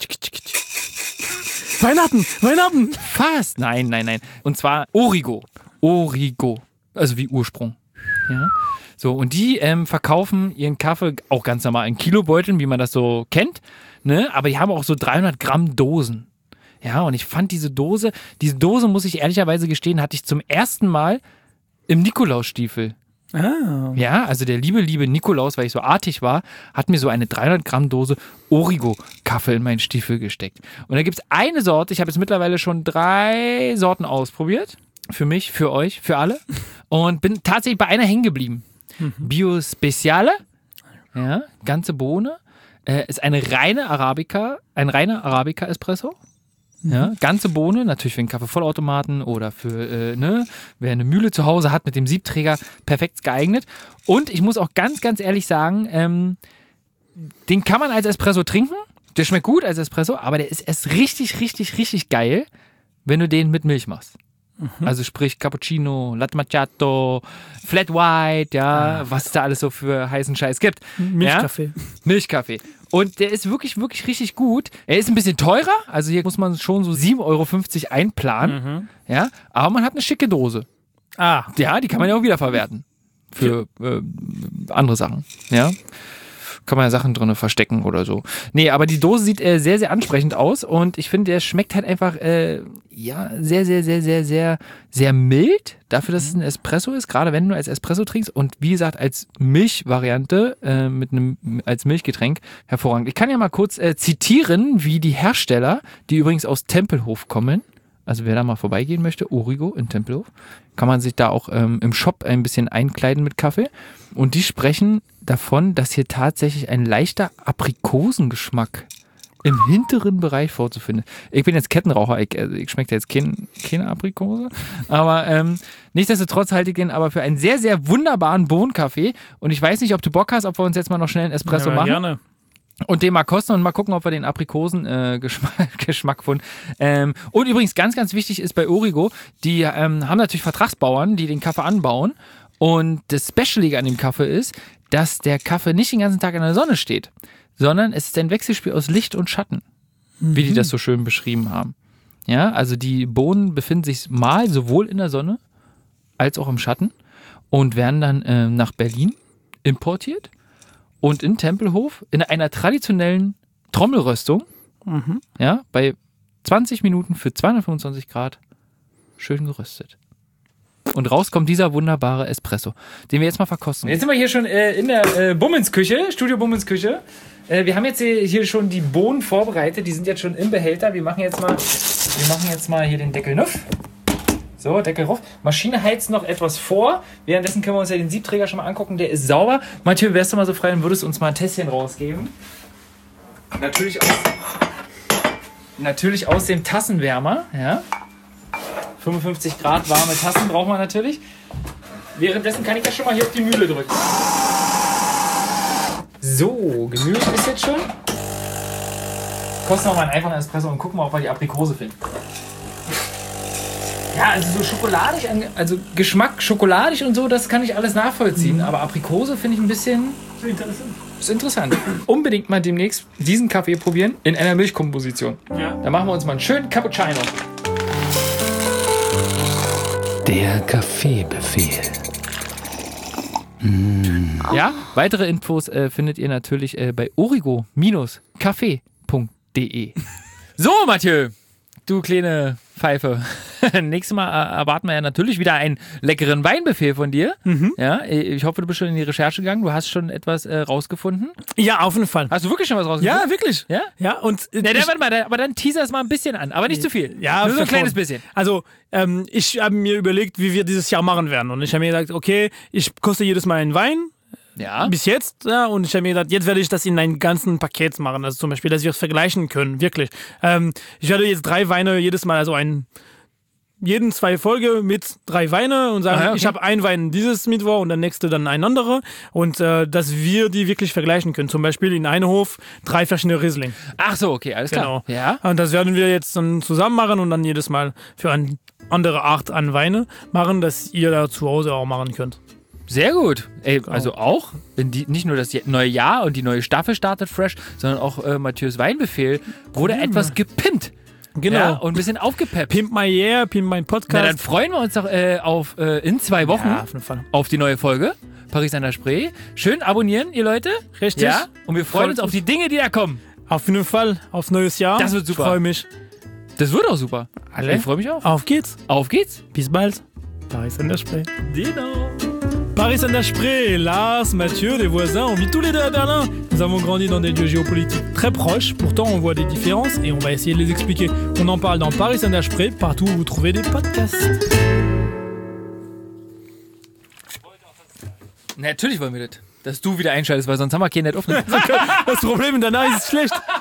Weihnachten! Fast. Nein. Und zwar Origo. Also wie Ursprung. Ja. So, und die verkaufen ihren Kaffee auch ganz normal in Kilobeuteln, wie man das so kennt. Ne? Aber die haben auch so 300 Gramm Dosen. Ja, und ich fand diese Dose, muss ich ehrlicherweise gestehen, hatte ich zum ersten Mal im Nikolausstiefel. Ah. Ja, also der liebe Nikolaus, weil ich so artig war, hat mir so eine 300 Gramm Dose Origo-Kaffee in meinen Stiefel gesteckt. Und da gibt es eine Sorte, ich habe jetzt mittlerweile schon 3 Sorten ausprobiert. Für mich, für euch, für alle. Und bin tatsächlich bei einer hängen geblieben. Bio Speciale, ja, ganze Bohne, ist ein reiner Arabica-Espresso. Ja, ganze Bohne, natürlich für einen Kaffeevollautomaten oder für, wer eine Mühle zu Hause hat mit dem Siebträger, perfekt geeignet. Und ich muss auch ganz, ganz ehrlich sagen, den kann man als Espresso trinken. Der schmeckt gut als Espresso, aber der ist erst richtig, richtig, richtig geil, wenn du den mit Milch machst. Also sprich Cappuccino, Latte Macchiato, Flat White, ja, was es da alles so für heißen Scheiß gibt. Milchkaffee. Ja? Milchkaffee. Und der ist wirklich, wirklich richtig gut. Er ist ein bisschen teurer, also hier muss man schon so 7,50 € einplanen. Ja, aber man hat eine schicke Dose. Ah. Ja, die kann man ja auch wiederverwerten. Für andere Sachen. Ja. Kann man ja Sachen drin verstecken oder so. Nee, aber die Dose sieht sehr, sehr ansprechend aus und ich finde, der schmeckt halt einfach sehr, sehr, sehr, sehr, sehr, sehr mild dafür, dass es ein Espresso ist, gerade wenn du als Espresso trinkst und wie gesagt, als Milchvariante als Milchgetränk hervorragend. Ich kann ja mal kurz zitieren, wie die Hersteller, die übrigens aus Tempelhof kommen, also wer da mal vorbeigehen möchte, Origo in Tempelhof, kann man sich da auch im Shop ein bisschen einkleiden mit Kaffee. Und die sprechen davon, dass hier tatsächlich ein leichter Aprikosengeschmack im hinteren Bereich vorzufinden. Ich bin jetzt Kettenraucher, ich schmecke jetzt keine Aprikose, aber nichtsdestotrotz halte ich den aber für einen sehr, sehr wunderbaren Bohnenkaffee und ich weiß nicht, ob du Bock hast, ob wir uns jetzt mal noch schnell einen Espresso machen. Gerne. Und den mal kosten und mal gucken, ob wir den Aprikosen-Geschmack finden. Und übrigens, ganz, ganz wichtig ist bei Origo, die haben natürlich Vertragsbauern, die den Kaffee anbauen. Und das Specialige an dem Kaffee ist, dass der Kaffee nicht den ganzen Tag in der Sonne steht, sondern es ist ein Wechselspiel aus Licht und Schatten, wie die das so schön beschrieben haben. Ja, also die Bohnen befinden sich mal sowohl in der Sonne als auch im Schatten und werden dann nach Berlin importiert. Und in Tempelhof in einer traditionellen Trommelröstung, ja, bei 20 Minuten für 225 Grad schön geröstet. Und raus kommt dieser wunderbare Espresso, den wir jetzt mal verkosten. Jetzt sind wir hier schon in der Bummensküche, Studio Bummensküche. Wir haben jetzt hier schon die Bohnen vorbereitet, die sind jetzt schon im Behälter. Wir machen jetzt mal hier den Deckel nuff. So, Deckel rauf. Maschine heizt noch etwas vor. Währenddessen können wir uns ja den Siebträger schon mal angucken. Der ist sauber. Mathieu, wärst du mal so frei und würdest uns mal ein Tässchen rausgeben? Natürlich aus dem Tassenwärmer. Ja. 55 Grad warme Tassen brauchen wir natürlich. Währenddessen kann ich ja schon mal hier auf die Mühle drücken. So, gemüht ist jetzt schon. Kosten wir mal einen einfachen Espresso und gucken mal, ob wir die Aprikose finden. Ja, also so schokoladig, also Geschmack schokoladig und so, das kann ich alles nachvollziehen. Aber Aprikose finde ich ein bisschen... Ist interessant. Unbedingt mal demnächst diesen Kaffee probieren in einer Milchkomposition. Ja. Da machen wir uns mal einen schönen Cappuccino. Der Kaffeebefehl. Ja, weitere Infos findet ihr natürlich bei origo-café.de. So, Mathieu, du kleine Pfeife. Nächstes Mal erwarten wir ja natürlich wieder einen leckeren Weinbefehl von dir. Ja, ich hoffe, du bist schon in die Recherche gegangen. Du hast schon etwas rausgefunden. Ja, auf jeden Fall. Hast du wirklich schon was rausgefunden? Ja, wirklich. Ja? Ja, und Warte mal, aber dann teaser es mal ein bisschen an. Aber nicht zu viel. Ja, nur so ein kleines bisschen. Also, ich habe mir überlegt, wie wir dieses Jahr machen werden. Und ich habe mir gesagt, okay, ich koste jedes Mal einen Wein. Ja. Bis jetzt, ja, und ich habe mir gedacht, jetzt werde ich das in einem ganzen Paket machen. Also zum Beispiel, dass wir es vergleichen können, wirklich. Ich werde jetzt 3 Weine jedes Mal, also jeden 2 Folgen mit 3 Weine und sagen, okay. Ich habe einen Wein dieses Mittwoch und der nächste dann ein anderer und dass wir die wirklich vergleichen können. Zum Beispiel in Einhof 3 verschiedene Riesling. Ach so, okay, alles klar. Genau. Ja. Und das werden wir jetzt dann zusammen machen und dann jedes Mal für eine andere Art an Weine machen, dass ihr da zu Hause auch machen könnt. Sehr gut. Ey, also auch, nicht nur das neue Jahr und die neue Staffel startet fresh, sondern auch Mathieu's Weinbefehl wurde etwas gepimpt. Genau. Ja, und ein bisschen aufgepeppt. Pimp my year, pimp mein Podcast. Na, dann freuen wir uns doch in 2 Wochen auf die neue Folge. Paris an der Spree. Schön abonnieren, ihr Leute. Richtig. Ja, und wir freuen uns auf die Dinge, die da kommen. Auf jeden Fall, aufs neues Jahr. Das wird super. Ich freue mich. Das wird auch super. Alle? Ich freue mich auch. Auf geht's. Auf geht's. Bis bald. Paris an der Spree. Genau. Paris an der Spree, Lars, Mathieu, des voisins, on vit tous les deux à Berlin. Nous avons grandi dans des lieux géopolitiques très proches, pourtant on voit des différences et on va essayer de les expliquer. On en parle dans Paris an der Spree, partout où vous trouvez des podcasts. Natürlich wollen wir das. Dass du wieder einschaltest, weil sonst haben wir keinen nicht offen. Das Problem danach ist schlecht.